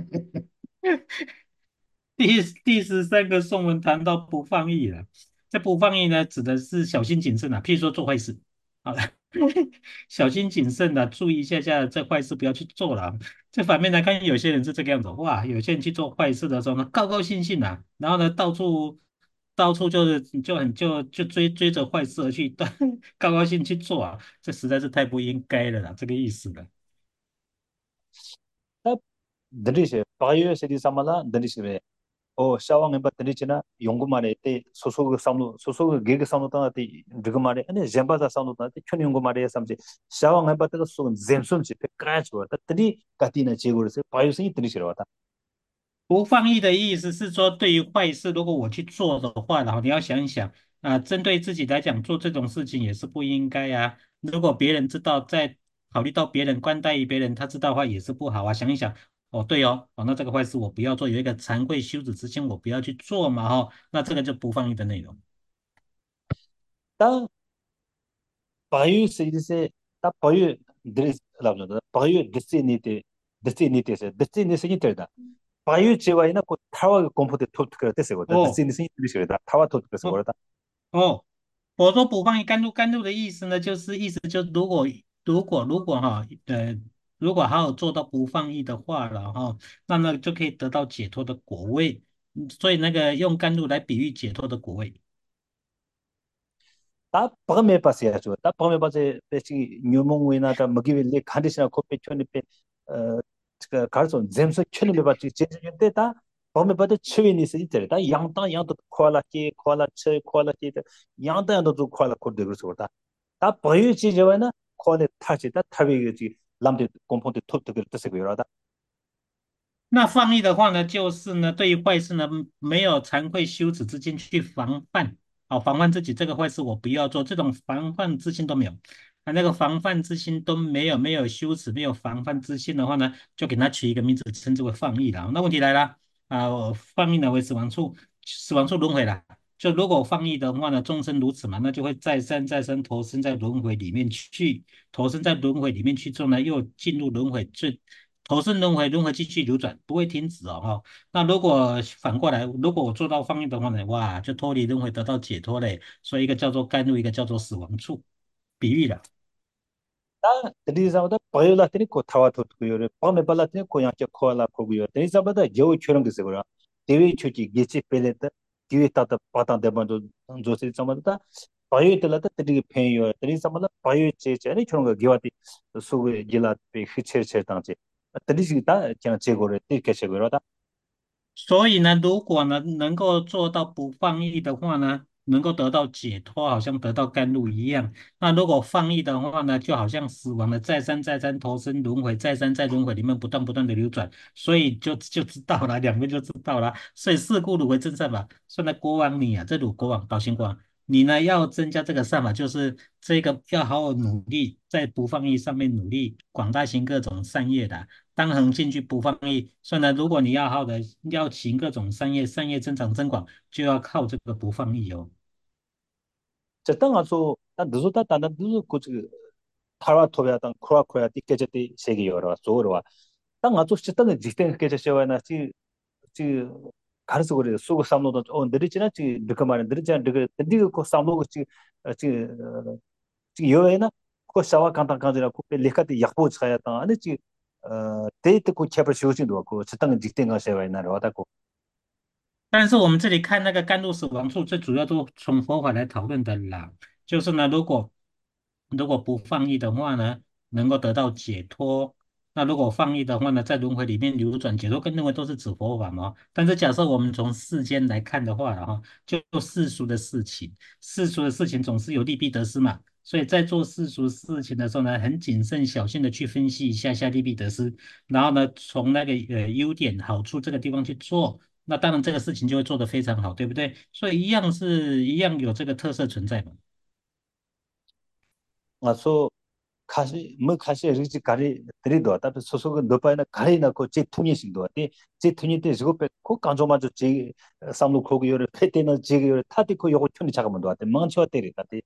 第第十三个颂文谈到不放逸了，这不放逸呢，指的是小心谨慎啊，譬如说做坏事，好了，小心谨慎的、注意一下下，这坏事不要去做了。这反面来看，有些人是这个样子，哇，有些人去做坏事的时候呢，高高兴兴的，然后呢，到处到处就是就很就就追追着坏事而去，高高兴去做啊，这实在是太不应该了啦，这个意思的。
ta dri se pa yo se di sa ma la dri se o shawang ba tani china yonggu mare te soso ga samlu soso ga ge ga samlu ta te rig mare ane jemba za samlu ta te chon yonggu mare samje shawang ba ta so zemsun chi pe crash wa ta tani kati na che gor se payu se tani shirwa ta
不放逸的意思是说，对于坏事，如果我去做的话，然后你要想一想啊、针对自己来讲，做这种事情也是不应该呀、如果别人知道，再考虑到别人关待于别人，他知道的话也是不好啊。想一想，哦，对哦，哦，那这个坏事我不要做，有一个惭愧羞耻之心，我不要去做嘛，哈、那这个就不放逸的内容。
ta payu se di se ta payu dris la la payu disi ni te disi ni te se disi ni se ni te da payu che wa ina ko tawa ga kompo te top kra te se go ta disi
哦
ni se ni shirwa ta tawa top kra se go
哦
ta
哦，我说补放甘露，甘露的意思呢，就是意思就是如果如果如果哈呃，如果好好做到不放逸的话了哈，那么就可以得到解脱的果位。嗯所以那个用甘露来比喻解脱的果位。
다 pagme pas ya chu ta pagme pas pe chi nyomong we na ta magi we le khandi sna ko pe chone pe ka kar so zem so chone me ba chi che che te ta pagme pa de chwe ni se te ta yang ta yang to khwala ki khwala che khwala ki te yang ta yang to khwala ko de so ta ta payu chi je wa na khwale tha chi ta thawe ge chi lam de kompon de thop de ge te se ge ra ta
那放逸的话呢，就是呢，对于坏事呢，没有惭愧羞耻之心去防范，好，防范自己这个坏事我不要做，这种防范之心都没有，啊，那个防范之心都没有，没有羞耻，没有防范之心的话呢，就给他取一个名字，称之为放逸了。那问题来了，啊，我放逸呢为死亡处，死亡处轮回了。就如果放逸的话呢，众生如此嘛，那就会再生再生，投身在轮回里面去，投身在轮回里面去之后呢，又进入轮回，最投身轮回，轮回继续流转，不会停止哦哈。那如果反过来，如果我做到放逸的话呢，哇，就脱离轮回，得到解脱嘞。所以一个叫做甘露，一个叫做死亡处，比喻了。
다 드리자마다 바이올라티니 코 타와토 고요레 밤에 발라티니 코양케 코알라 코고요 드리자마다 요 처럼 그서 그라 대위 추지 게치 펠레타 디위 타타 파탄 데반도 조세 자마다 바이올라타 드리 페요 드리자마다 바이오 체체니 처럼 거 기와티 수고 질라 페 히체체 당체 드리지다 그냥 제거를 이렇게 제거하다
所以呢，如果呢能够做到不放逸的话呢，能够得到解脱，好像得到甘露一样。那如果放逸的话呢，就好像死亡的再三再三投生轮回，再三在轮回里面不断不断的流转，所以就就知道了，两边就知道了。所以事故如为真善法，算在国王你啊，这鲁国王宝兴国王，你呢要增加这个善法，就是这个要好好努力，在不放逸上面努力，广大行各种善业的。当恒进去不放逸。所以呢，如果你要好的要行各种善业，善业增长增广，就要靠这个不放逸哦。
저 땅아서 다 늦었다 단다 늦고 타와 토비아당 코라코야 티케제티 세기요라 조르와 땅 아주 시ตั้ง직행 깨져셔와나 지 지 가르쳐 그래 수고 삼노도 어 느리지나 지 느까만 느리지나 느그 느그 코 삼노고 지지 요에나 코 샤와 간단 간지라 코 레카티 약보 차야다 아니 지어 데이트 코 챕터 쇼진도 코 시ตั้ง직행 가셔와나 와다고
但是我们这里看那个甘露死亡处，最主要都从佛法来讨论的啦。就是呢，如果如果不放逸的话呢，能够得到解脱；那如果放逸的话呢，在轮回里面流转，解脱跟轮回都是指佛法嘛。但是假设我们从世间来看的话，哈，就世俗的事情，世俗的事情总是有利弊得失嘛。所以在做世俗事情的时候呢，很谨慎小心的去分析一下下利弊得失，然后呢，从那个呃优点好处这个地方去做。那当然这个事情就会做得非常好，对不对？所以一样是一样有这个特色存在嘛。
아소 카시 뭐 카시 리지 가리 드리도 답 소소가 너빠이나 가리나 코제 투니싱도 때 제 투니 때 저거 빼고 간조마저 제 삼루 코기 요를 페테나 제 요를 타디코 요거 튜니 작으면 도 망치와 때리다 때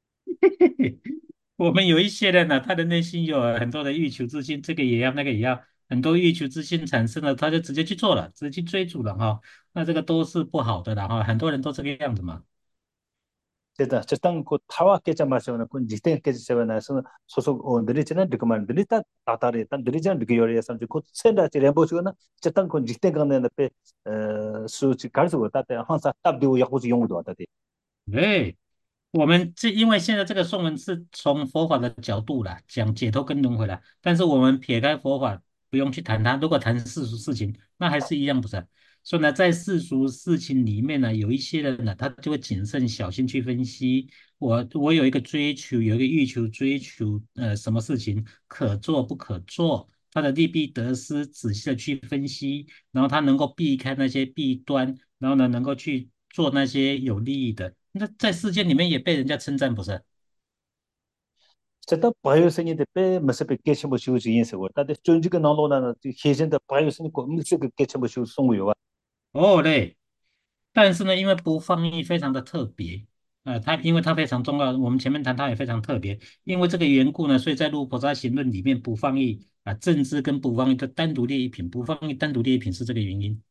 我们有一些人呢，他的内心有很多的欲求之心，这个也要，那个也要，很多欲求之心产生了，他就直接去做了，直接去追逐了哈。那这个都是不好的了哈，很多人都这个样子嘛。
제가 저당 그 타와 깨자 마셔나 그 지탱 깨자 세워나서 소소 어 느리지나 리그만 느리다 따따리 단 느리지나 리그요리야 삼지 그 센다 지레 보시거나 저당 그 지탱 간에 앞에 어 수치 갈수 따때 항상 답디고 약보지 용도 왔다디
对，我们这因为现在这个颂文是从佛法的角度啦，讲解脱跟轮回啦，但是我们撇开佛法，不用去谈它。如果谈世俗事情，那还是一样，不是？所以呢，在世俗事情里面呢，有一些人呢，他就会谨慎小心去分析。我我有一个追求，有一个欲求，追求呃什么事情可做不可做，他的利弊得失仔细的去分析，然后他能够避开那些弊端，然后呢，能够去做那些有利益的。那在世间里面也被人家称赞，不是？
저다 바이오스니 데페 마세페 깨치 뭐 쉬우지 인세고 따데 존지가 나로나 헤젠다 바이오스니 고 무스 그 깨치 뭐 쉬우 송고요
哦嘞，但是呢，因为不放逸非常的特别，呃，它因为它非常重要，我们前面谈它也非常特别，因为这个缘故呢，所以在《入菩萨行论》里面不放逸啊，正知跟不放逸都单独列一品，不放逸单独列一品是这个原因。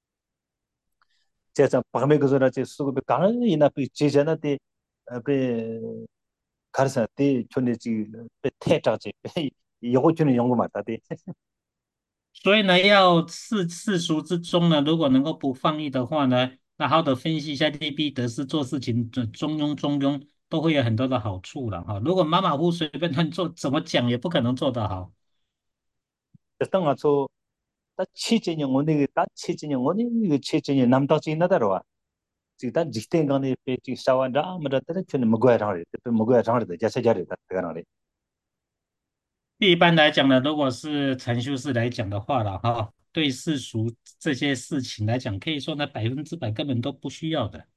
제가 밤에 그저라 제 수고 가는 이나 그 제자나 때 앞에 가르사 때 전에 지 태자지 이거 주는 연구 맞다 때
所以呢，要世世俗之中呢，如果能够不放逸的话呢，那好好的分析一下利弊得失，做事情中中庸中庸，都会有很多的好处了哈。如果马马虎虎随便乱做，怎么讲也不可能做得好。
어떤 가서 다 치진영 오늘 다 치진영 오늘 이 치진이 남다지 나다로와 지다 직된 간에 페이지 사완다 아무다 때 전 먹어야 돼. 또 먹어야 돼. 자세 자리 다 그러나
一般来讲呢，如果是禅修士来讲的话了哈，对世俗这些事情来讲，可以说呢百分之百根本都不需要的。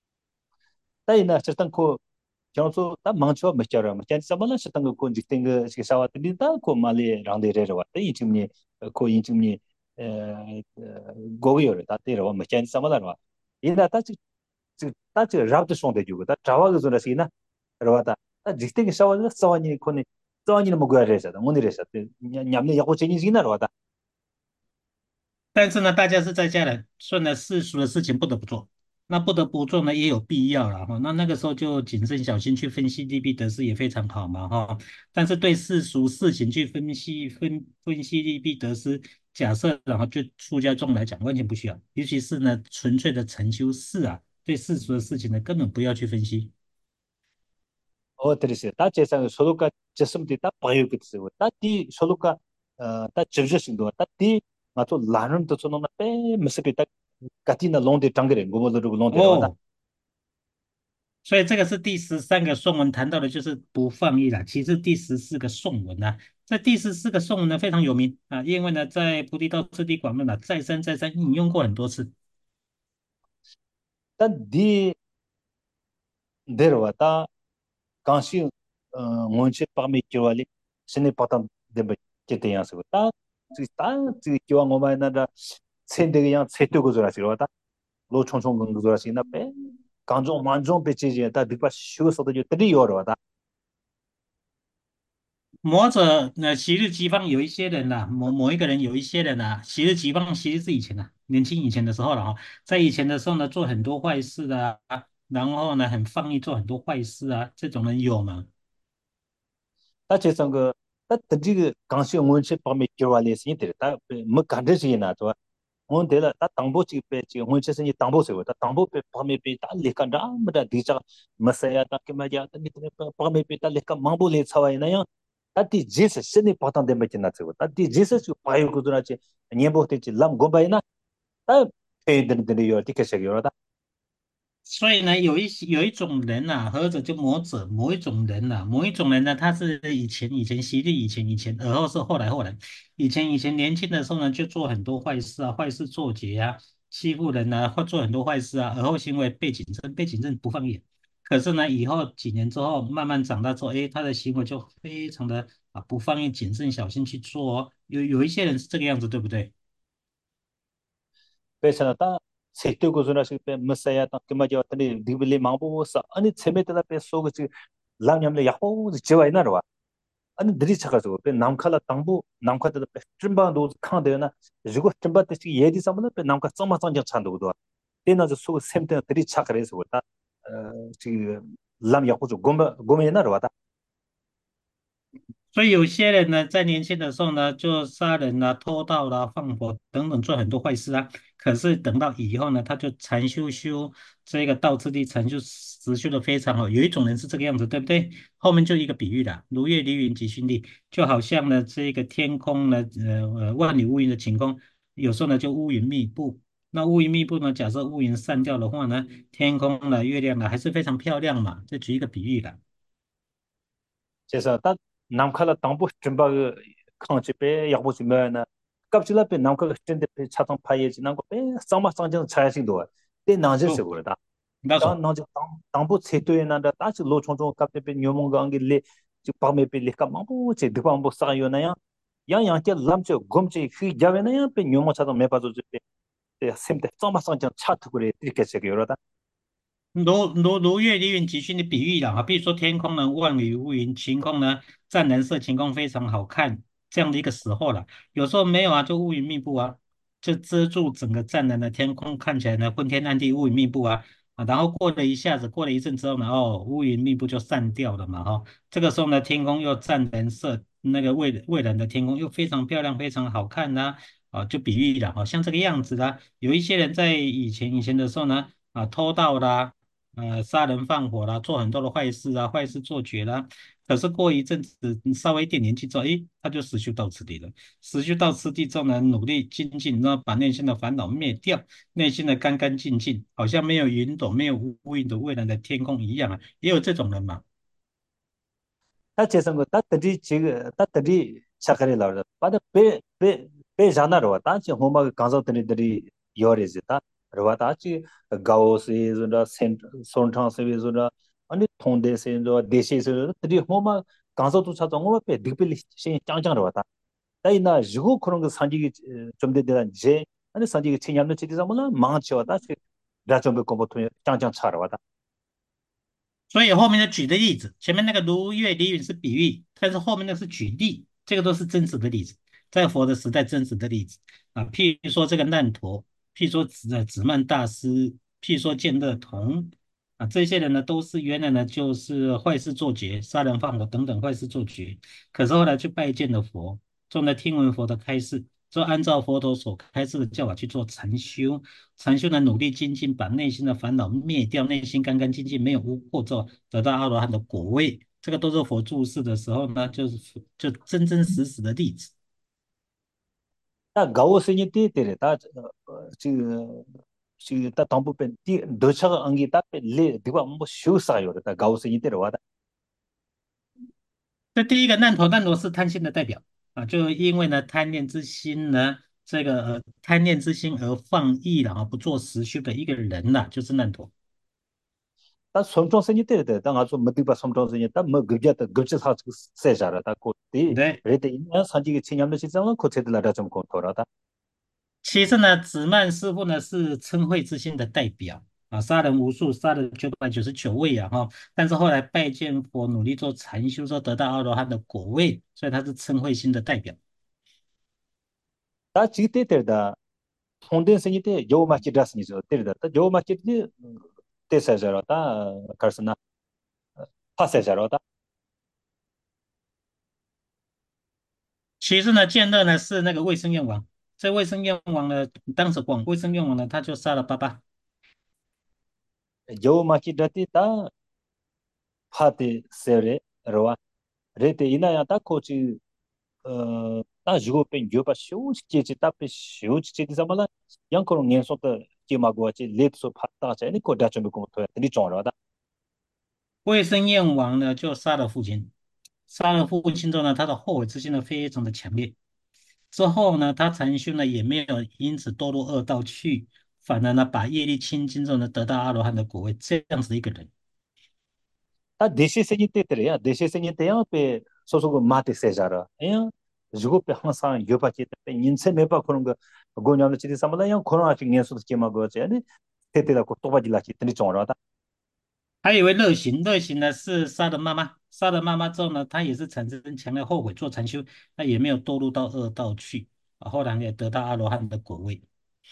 따이나 저던 코 경소 다 망쳐 맞잖아. 맞잖아. 사발라 저던 거 직된 거 사와 들리다 코 말이 랑데레로 왔다. 이 지금니 코 인증니 에 고기요. 다 때려 맞잖아. 사발라 와. 이나 다 따지 라우드 송데 주고 다 자와가 저라시나 러와다 직대기 싸워서 싸워니 코니 싸워니는 먹어야 돼서 오늘에서 냠내 야고 제니지나 러와다
但是呢，大家是在家人，顺着世俗的事情不得不做。那不得不做呢，也有必要了哈。那那个时候就谨慎小心去分析利弊得失也非常好嘛哈。但是对世俗事情去分析分分析利弊得失，假设然后就出家众来讲完全不需要，尤其是呢纯粹的禅修士啊，对世俗的事情呢根本不要去分析。
어 들으세요 다 제상 소로가 제스음디 다 봐요 그랬어요 다디 소로가 어다 접저신도 다디 맞또 라는 또 저놈나 빼 메시피 딱 가티나 롱데 당그레 고모도 롱데 러와다
哦，所以这个是第十三个颂文谈到的，就是不放逸了。其次第十四个颂文呢，在第十四个颂文呢非常有名啊，因为呢在《菩提道次第广论》啊再三再三引用过很多次。
다디 데러와다 강시 어 뭔지 밤에 끼워리 신의 바탕 데베 게대야서 다 지다 지 끼워 고마나다 센데야 세트고 저라시로다 로총총 근거라시나 빼 강종 만종 배치지 다 비파 쉬어서도 저 드리요로다
魔者那昔日饥荒有一些人呐、某某一个人有一些人呐、昔日饥荒其实是以前呐、年轻以前的时候了哈，在以前的时候呢，做很多坏事啊，然后呢很放逸做很多坏事啊，这种人有吗？
다 제선 그 따뜻이 강시 응원체 밤에 겨와레스 이들 다 뭐간데지 나도 온데라 다 당보치 빼지 응원체선이 당보세요 다 당보 빼 밤에 빼다 레칸다 뭐다 디자 마사야 다 케마야 다 니트 밤에 빼다 레칸 망보레 차와이나요 따티 제스 신이 파탄데 메치나죠 따티 제스 주 파요 구드라치 니보테치 람 고바이나 다 페이드르드르 요티 케세요다
所以呢，有一些有一种人呐、或者就魔者，某一种人呐、某一种人呢，他是以前以前昔日以前以前，而后是后来后来，以前以前年轻的时候呢，就做很多坏事啊，坏事做绝啊，欺负人啊，或做很多坏事啊，而后行为被谨慎，被谨慎不放眼。可是呢，以后几年之后，慢慢长大之后，诶，他的行为就非常的啊不放逸、谨慎小心去做哦。有有一些人是这个样子，对不对？
배선다 세트 고즈나식 배 머사야 딱 그마저 어떤 디빌리 망보사 아니 체메다 배 소그지 랑냠레 야호 지와이나로 아니 드리 차가지고 배 남칼라 당부 남카다 배 쯤바도 칸데나 지고 쯤바듯이 예디 삼는 배 남카 썸마성장 찬도도 때나저 소 샘때 드리 차가래서 왔다 어지 람 야호죠 고메 고메나로 왔다
所以有些人呢，在年轻的时候呢，就杀人啦、偷盗啦、放火等等，做很多坏事啊。可是等到以后呢，他就禅修修这个道次第禅修实修的非常好。有一种人是这个样子，对不对？后面就一个比喻啦，如月离云即熏地，就好像呢这个天空呢，呃呃万里无云的晴空，有时候呢就乌云密布。那乌云密布呢，假设乌云散掉的话呢，天空呢、月亮呢还是非常漂亮嘛。这举一个比喻啦。
그래서 딱 남칼라 당부 쯤바 칸치 배 야보시 메나 갑질라 배 남칼 스탠데 배 차통 파이지 난고 배 쌍마 쌍정 차야싱도 때 나제스
哦，
그러다
那说。
당 나제 당 당부 세토에 난다 다시 로총총 갑때 배 녀몽가 안길레 지 밤에 배 리카 망부 제 드밤부 싸요나야 양양께 람체 곰체 휘 자베나야 배 녀모 차도 메바도 제 셈데 쌍마 쌍정 차트 그래 이렇게 세게 요러다
如如如月离云集训的比喻了啊，比如说天空呢万里无云，晴空呢湛蓝色，晴空非常好看，这样的一个时候了。有时候没有啊，就乌云密布啊，就遮住整个湛蓝的天空，看起来呢昏天暗地，乌云密布啊啊。然后过了一下子，过了一阵之后呢，哦，乌云密布就散掉了嘛，哈、这个时候呢，天空又湛蓝色，那个蔚蔚蓝的天空又非常漂亮，非常好看呐、啊，就比喻了，好像这个样子啦。有一些人在以前以前的时候呢。啊，偷盗啦，呃，杀人放火啦，做很多的坏事啊，坏事做绝啦。可是过一阵子，稍微一点年纪之后，诶，他就死修到此地了。死修到此地之后呢，努力精进，然后把内心的烦恼灭掉，内心的干干净净，好像没有云朵、没有乌云的蔚蓝的天空一样啊。也有这种人嘛。
다 재선 거다 들이 지금 다 들이 차가리 나오다 바다 베베 베자나로 다치 호마 간자들이 요레지다 러와다치 가오스이즈라 센 손창스이즈라 아니 통데세도 데시스 들이 호마 간자도 찾아 호마 베 딕빌리 신 짱짱로 왔다 다이나 주고 그런 거 산지기 좀 되더라 제 아니 산지기 체념도 지디자 몰라 망쳐 왔다 라좀 거 짱짱 차러 왔다
所以后面的举的例子，前面那个如月离云是比喻，但是后面那是举例，这个都是真实的例子，在佛的时代真实的例子啊。譬如说这个难陀，譬如说指呃指曼大师，譬如说见乐童啊，这些人呢都是原来呢就是坏事做绝，杀人放火等等坏事做绝，可是后来去拜见了佛，中了听闻佛的开示，就按照佛陀所开示的教法去做禅修。禅修的努力精进，把内心的烦恼灭掉，内心干干净净，没有污垢之后，得到阿罗汉的果位。这个都是佛住世的时候呢，就是就真真实实的例子。
다 가오스니 때때래 다 지금 지금 다 당부pen 디 도차가 안기 답에 레 디바 뭐 쇼사요 다 가오스니 때려 와다
这第一个难陀，难陀是贪心的代表啊，就因为呢贪念之心呢，这个呃贪念之心而放逸了啊，不做实修的一个人呐、就是难陀。
다 섬정스니 때려 다 아주 뭐 디바 섬정스니 다뭐 그게다 그치 사 세자라 다 고디
对，
레데 인야 산지게 체념도 시장은 고체들라 좀 고토라다
其实呢，子曼师傅呢是嗔恚之心的代表啊，杀人无数，杀了九百九十九位啊哈。但是后来拜见佛，努力做禅修之后，得到阿罗汉的果位，所以他是称慧心的代表。
다 지때 때다 통된 생이 때 요마치 드스니 저 때다 다 요마치 때 때사자라다 가르스나 파세자라다
其实呢，剑勒呢是那个卫生院王，这卫生院王呢，当时广卫生院王呢，他就杀了爸爸。
요마치 드티 다 파티 세레 로와 레테 이나야 다 코치 어 다 주고 뺀 교바 쇼치치 답에 쇼치치 디자말라 양코로 년속도 기마고치 렙소 파타자 아니 코다 좀 고토야 니 종라다
卫生燕王呢就杀了父亲，杀了父亲之后呢，他的后悔之心呢非常的强烈。之后呢，他禅修呢也没有因此堕入恶道去，反而呢把业力清净之后呢，得到阿罗汉的果位，这样子的一个人。
다 대시 생이 때들이야 대시 생이 때야 빼 소소고 마테 세자라 야 주고 빼 항상 요바치 때 인세 메바 그런 거 고냐로 치디 삼발라 양 코로나 치 년속도 기마고치 아니 때때다 고 또바질라치 니 종라다
还有一位乐行，乐行呢是杀了妈妈，杀了妈妈之后呢，他也是产生强烈后悔，做禅修，那也没有堕入到恶道去，啊，后来也得到阿罗汉的果位。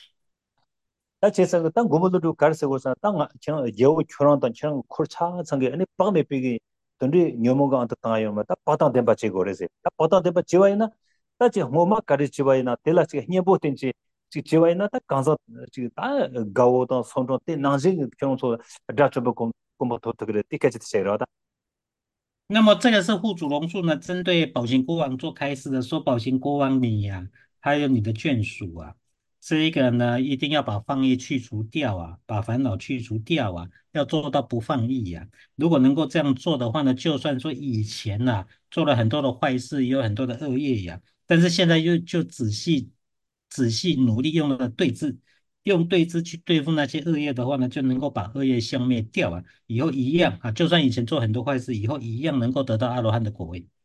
다 제가 땅 고모도 가르쳐고서 땅 그냥 여우 결혼던 그냥 콜차 상게 아니 빵에 비기 근데 녀모가 안다 땅아요 맞다 바탕 된 바치 거래세 다 바탕 된 바치 와이나 다지 뭐마 가르치 와이나 텔라치 녀보 텐지 지 지와이나 다 간서 지다 가오던 손도 때 나지 경소 다쳐버 공 공부 더 그래 티켓이 세라다
那么这个是户主龙树呢，针对宝行国王做开示的，说宝行国王你呀、还有你的眷属啊，这一个呢，一定要把放逸去除掉啊，把烦恼去除掉啊，要做到不放逸呀、如果能够这样做的话呢，就算说以前呐、做了很多的坏事，也有很多的恶业呀、但是现在又就仔细仔细努力用了对治，用对治去对付那些恶业的话呢，就能够把恶业消灭掉啊。以后一样啊，就算以前做很多坏事，以后一样能够得到阿罗汉的果位。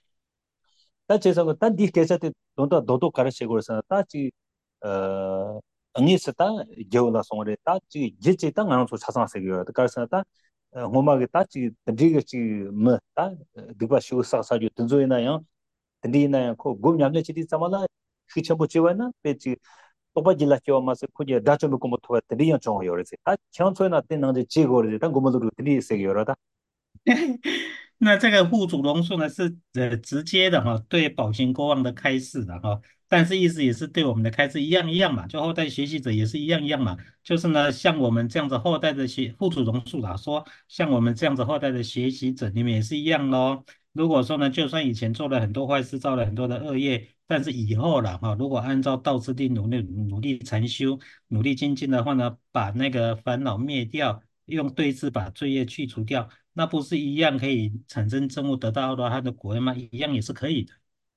다 제가 단디 계좌때 돈도 도도 가르치고서 다지 어 응이스다 겨울나 송래 다지 제제 땅 안으로 차상하세요. 그래서 다 뭐마게 다지 드리겠지 뭐다 누가 쉬고 사사주 든조이나요. 드리나요. 그 곰냠내 지디 자마라 희쳐보 지와나 배지 또바질라 켜마서 그게 다좀 고 못와 드리연 정어요레세. 다 청소나 때는데 지고르지 단 고모도 드리세요라다.
那这个户主龙树呢是呃直接的哈、对宝行国王的开示的哈、但是意思也是对我们的开示一样一样嘛，就后代学习者也是一样一样嘛，就是呢像我们这样子后代的学户主龙树啦说，像我们这样子后代的学习者，你们也是一样咯。如果说呢，就算以前做了很多坏事，造了很多的恶业，但是以后了哈、如果按照道次第努力努力禅修，努力精进的话呢，把那个烦恼灭掉，用对治把罪业去除掉。那不是一样可以产生正悟得到阿罗汉的果位吗？一样也是可以的。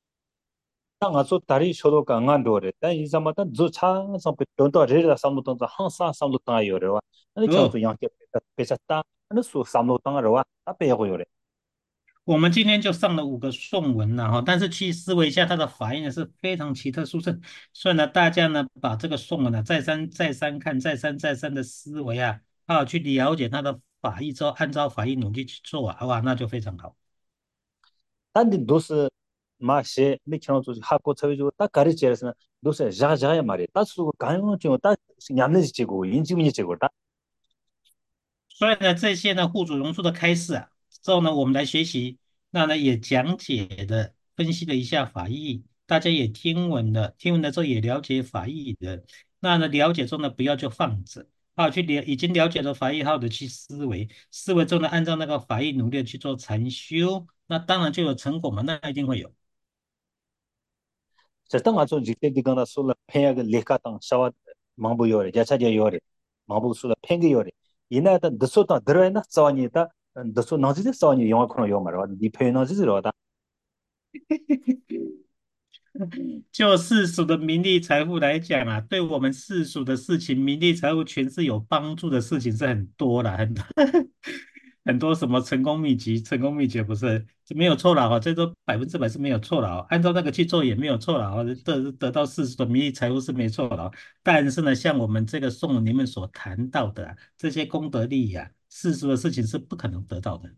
땅 아주 다리 쇼도가 안 도래. 다 이자마다 조차 선배 돈도 레라 삼노던자 항상 삼노 땅 요래와. 아니
哦，
경주 양께 배쳤다. 아니 수 삼노 땅으로와. 다 배고 요래.
我们今天就上了五个颂文了哈，但是去思维一下它的法义呢是非常奇特殊胜，所以呢，大家呢把这个颂文呢再三再三看，再三再三的思维啊，好好去了解它的法义之后，按照法义努力去做啊，哇，那就非常好。
단디 도스 마셰 니 경주 하고 처리고 딱 가르치에서 도스 자자야 말이. 다 수고 가용 좀다 냠내지 지고 인지민이 지고 다.
所以呢，这些呢户主龙树的开示啊，之后呢，我们来学习，那呢也讲解的分析了一下法义，大家也听闻了，听闻了之后也了解法义的，那呢了解之后呢，不要就放着，啊，去了已经了解了法义，好的去思维，思维之后呢，按照那个法义努力地去做禅修，那当然就有成果嘛，那一定会有。
저땅 아주 직대 디가나 술라 팽야가 레카땅 샤와 망부 요래. 자차제 요래. 망부 술라 팽게 요래. 이나다 드소다 들어야나 싸와니다. 드소 나지데 싸와니 영화 코너 요 말아. 니 페나지로다.
就世俗的名利财富来讲啊，对我们世俗的事情，名利财富全是有帮助的事情是很多的，很多。 很多什么成功秘籍，成功秘籍不是这没有错了哈，这都百分之百是没有错了哦，按照那个去做也没有错了哈，得得到世俗的名利财富是没错了哦。但是呢，像我们这个颂文里面所谈到的啊这些功德利益啊，世俗的事情是不可能得到的。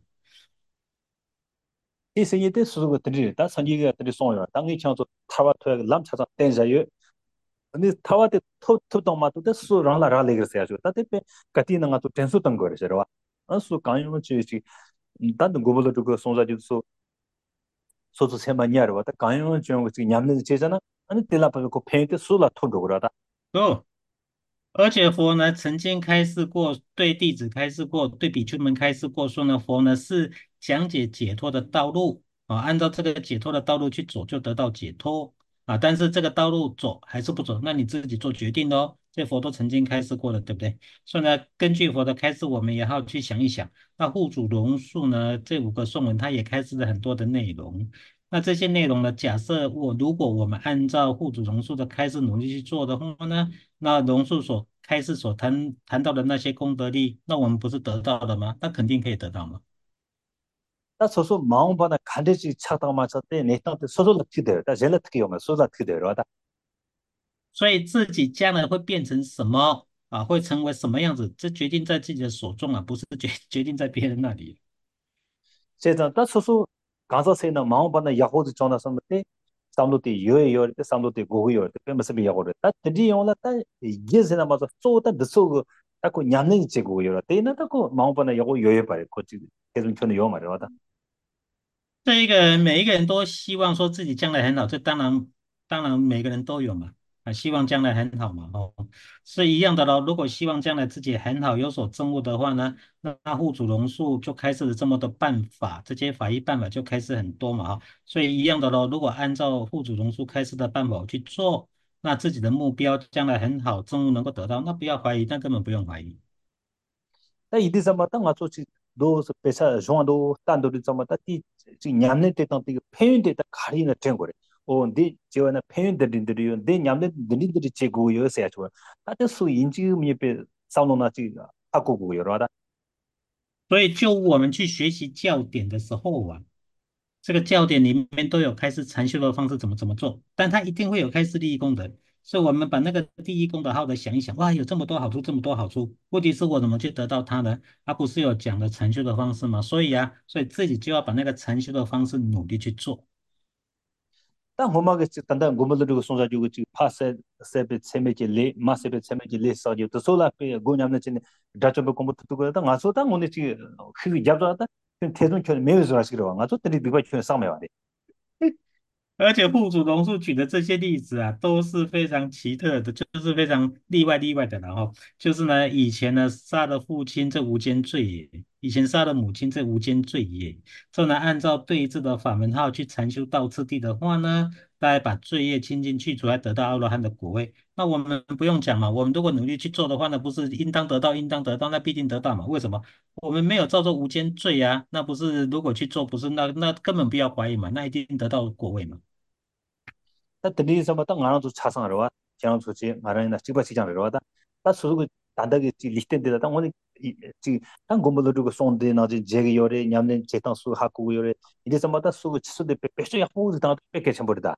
이 생에 때 수수가 들이 다 선지가 들이 송요 당이 창조 타와 토야 람 찾아 땡자요 근데 타와 때 토토도 마도 때 수랑라 라레그세요 다때 가티는 가도 텐수 던 거래서 어수 강요 지지 단도 고불도 그 송자지도 소소 세마니아로 왔다 강요 좀 그 냠는 제잖아 아니 텔라파 그 페인트 수라 토도 그러다
哦，而且佛呢曾经开示过，对弟子开示过，对比丘们开示过，说呢，佛呢是讲解解脱的道路啊，按照这个解脱的道路去走，就得到解脱啊。但是这个道路走还是不走，那你自己做决定的哦。这佛都曾经开示过了，对不对？所以呢，根据佛的开示，我们也要去想一想。那护主龙树呢，这五个颂文，它也开示了很多的内容。那这些内容呢，假设我如果我们按照护主龙树的开示努力去做的话呢？那龙树所开示所谈谈到的那些功德力，那我们不是得到了吗？那肯定可以得到嘛。
다 소소 마음 받아 간대지 차다 맞을 때 내가 때 소소를 기대요 다 젤라 특히 오면 소소를 기대요
所以自己将来会变成什么啊？会成为什么样子？这决定在自己的手中啊，不是决决定在别人那里。
제가 다 소소 가서세는 마음 받는 야호도 전화 선때 삼도티 요에 요에 삼도티 고고 요에 페머스 비야고를 다 드디 용라 다 이제나 맞아 쏘다 드소고 딱고 냠는 제고 요라 때나 딱고 마음 받는 야고 요에 봐요 거지 계속 저는 요 말이야 와다
这一个人，每一个人都希望说自己将来很好，这当然，当然每个人都有嘛，啊，希望将来很好嘛，哦，是一样的咯。如果希望将来自己很好，有所证悟的话呢，那那护主龙树就开始了这么多办法，这些法医办法就开始很多嘛，哈，所以一样的咯。如果按照护主龙树开始的办法去做，那自己的目标将来很好，证悟能够得到，那不要怀疑，那根本不用怀疑。
다 이디 삼았다 가서 지 도스 페사 조안도 단도리 삼았다 티 냠네 때당 티 페인 때다 가리나 된 거래 어 근데 저나 페인 데린들이 근데 냠네 데린들이 제고 요새 줘 다들 수 인지 미페 사우노나 지 하고고 여러다
所以就我们去学习教典的时候啊。这个教典里面都有开示禅修的方式怎么怎么做，但它一定会有开示利益功德，所以我们把那个第一功德好的想一想，哇，有这么多好处，这么多好处，问题是我怎么去得到它呢？它不是有讲的禅修的方式吗？所以啊，所以自己就要把那个禅修的方式努力去做。
딱 고마게 단단 고물들고 손자주고 지 파세 세베 세메지 레 마세베 세메지 레 서지 또 솔라페 고냠네 진 다초베 콤부터 두고 다 가서 다 오늘 지 그 잡자다 대동 켜 매우서 하시기로 가서 들이 비바 켜 상매 와데
而且户主龙树举的这些例子啊，都是非常奇特的，就是非常例外例外的。然后就是呢，以前呢杀了父亲这无间罪也，以前杀了母亲这无间罪也。这呢，按照对治的法门号去禅修道次第的话呢，大家把罪业清净去除，来得到阿罗汉的果位。那我们不用讲嘛，我们如果努力去做的话呢，不是应当得到，应当得到，那必定得到嘛？为什么？我们没有造作无间罪呀、那不是如果去做，不是那那根本不要怀疑嘛，那一定得到果位嘛。
다 들이 삼아 딱 나눠도 차상하러 와 지랑 소지 말하는 집어 시장으로 와다 다 수고 단다게 지 리스트인데 다 오늘 지단 고물들고 손데 나지 제게 요래 냠네 제당 수 하고 요래 이제 삼아다 수고 치수데 빼빼 약고 다 빼게 첨버리다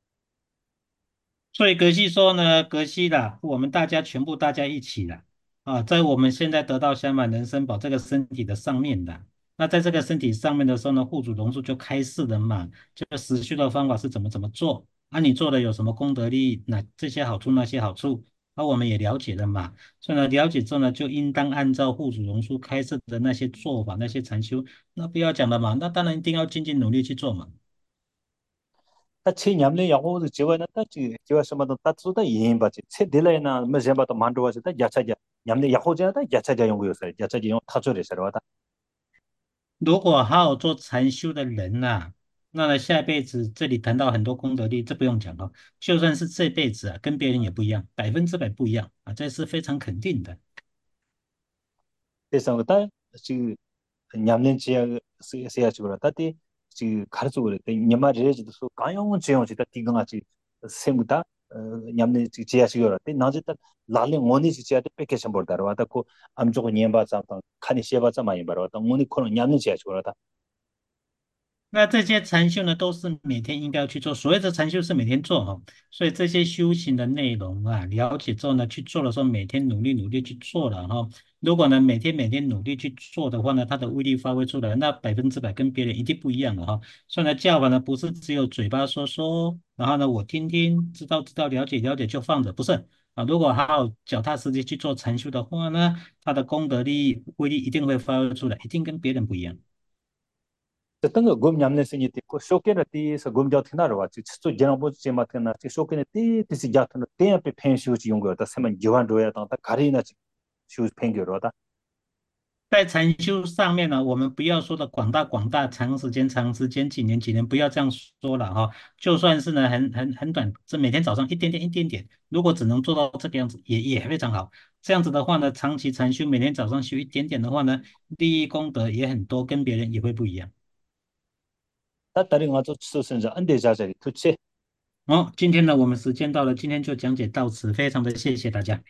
所以格西说呢，格西啦，我们大家全部大家一起啦，啊，在我们现在得到香满人参宝这个身体的上面的，那在这个身体上面的时候呢，护主龙树就开示了嘛，这个实修的方法是怎么怎么做，啊，你做的有什么功德利益，那这些好处那些好处，啊，我们也了解了嘛，所以呢，了解之后呢，就应当按照护主龙树开示的那些做法，那些禅修，那不要讲了嘛，那当然一定要精进努力去做嘛。
다 체냠네 야고도 제와나 다 지, 제와 서마도 다 쏘다 이행 받지 체 딜라이나 뭐 젬바도 만들어서 다 야차자 냠네 야고자다 야차자 연구였어요 야차자 용 타조래서 와다
如果好好做禅修的人呐、那呢下辈子这里谈到很多功德力，这不用讲了。就算是这辈子啊，跟别人也不一样，百分之百不一样啊，这是非常肯定的。
그래서 다 지, 냠네 지야 세야 지고 다티 지 가르쳐 그래 냠마 레지도 소 강용 제용 지다 디강아지 세무다 냠네 지야시요 때 나지다 라레 오니 지야데 패키지 버다로 와다 고 암조고 냠바 잡다 칸이 셰바 잡마이 바로 와다 오니 코는 냠네 지야시고라다.
那这些禅修呢，都是每天应该要去做。所谓的禅修是每天做哈，所以这些修行的内容啊，了解之后呢，去做的时候，每天努力努力去做了哈。如果呢，每天每天努力去做的话呢，它的威力发挥出来，那百分之百跟别人一定不一样的哈。所以呢，教法呢，不是只有嘴巴说说，然后呢，我听听，知道知道，了解了解就放着，不是啊。如果好好脚踏实地去做禅修的话呢，它的功德力、威力一定会发挥出来，一定跟别人不一样。
这等个gom nyamne se ni te ko shoke na ti sa gom jaw thina ro wa chi chu jena bo che ma thina chi shoke ne ti ti si ja thina te pe pen shu chi yong go ta seman jiwan ro ya ta ta gari na chi shu pen ge ro da
在禅修上面呢，我们不要说的广大广大，长时间长时间，几年几年，不要这样说了哈。就算是呢很很很短，这每天早上一点点一点点，如果只能做到这个样子，也也非常好。这样子的话呢，长期禅修，每天早上修一点点的话呢，利益功德也很多，跟别人也会不一样。
ta ta ri nga zo chu sen ja ande ja ja tu che
好，今天呢我们时间到了，今天就讲解到此，非常的谢谢大家。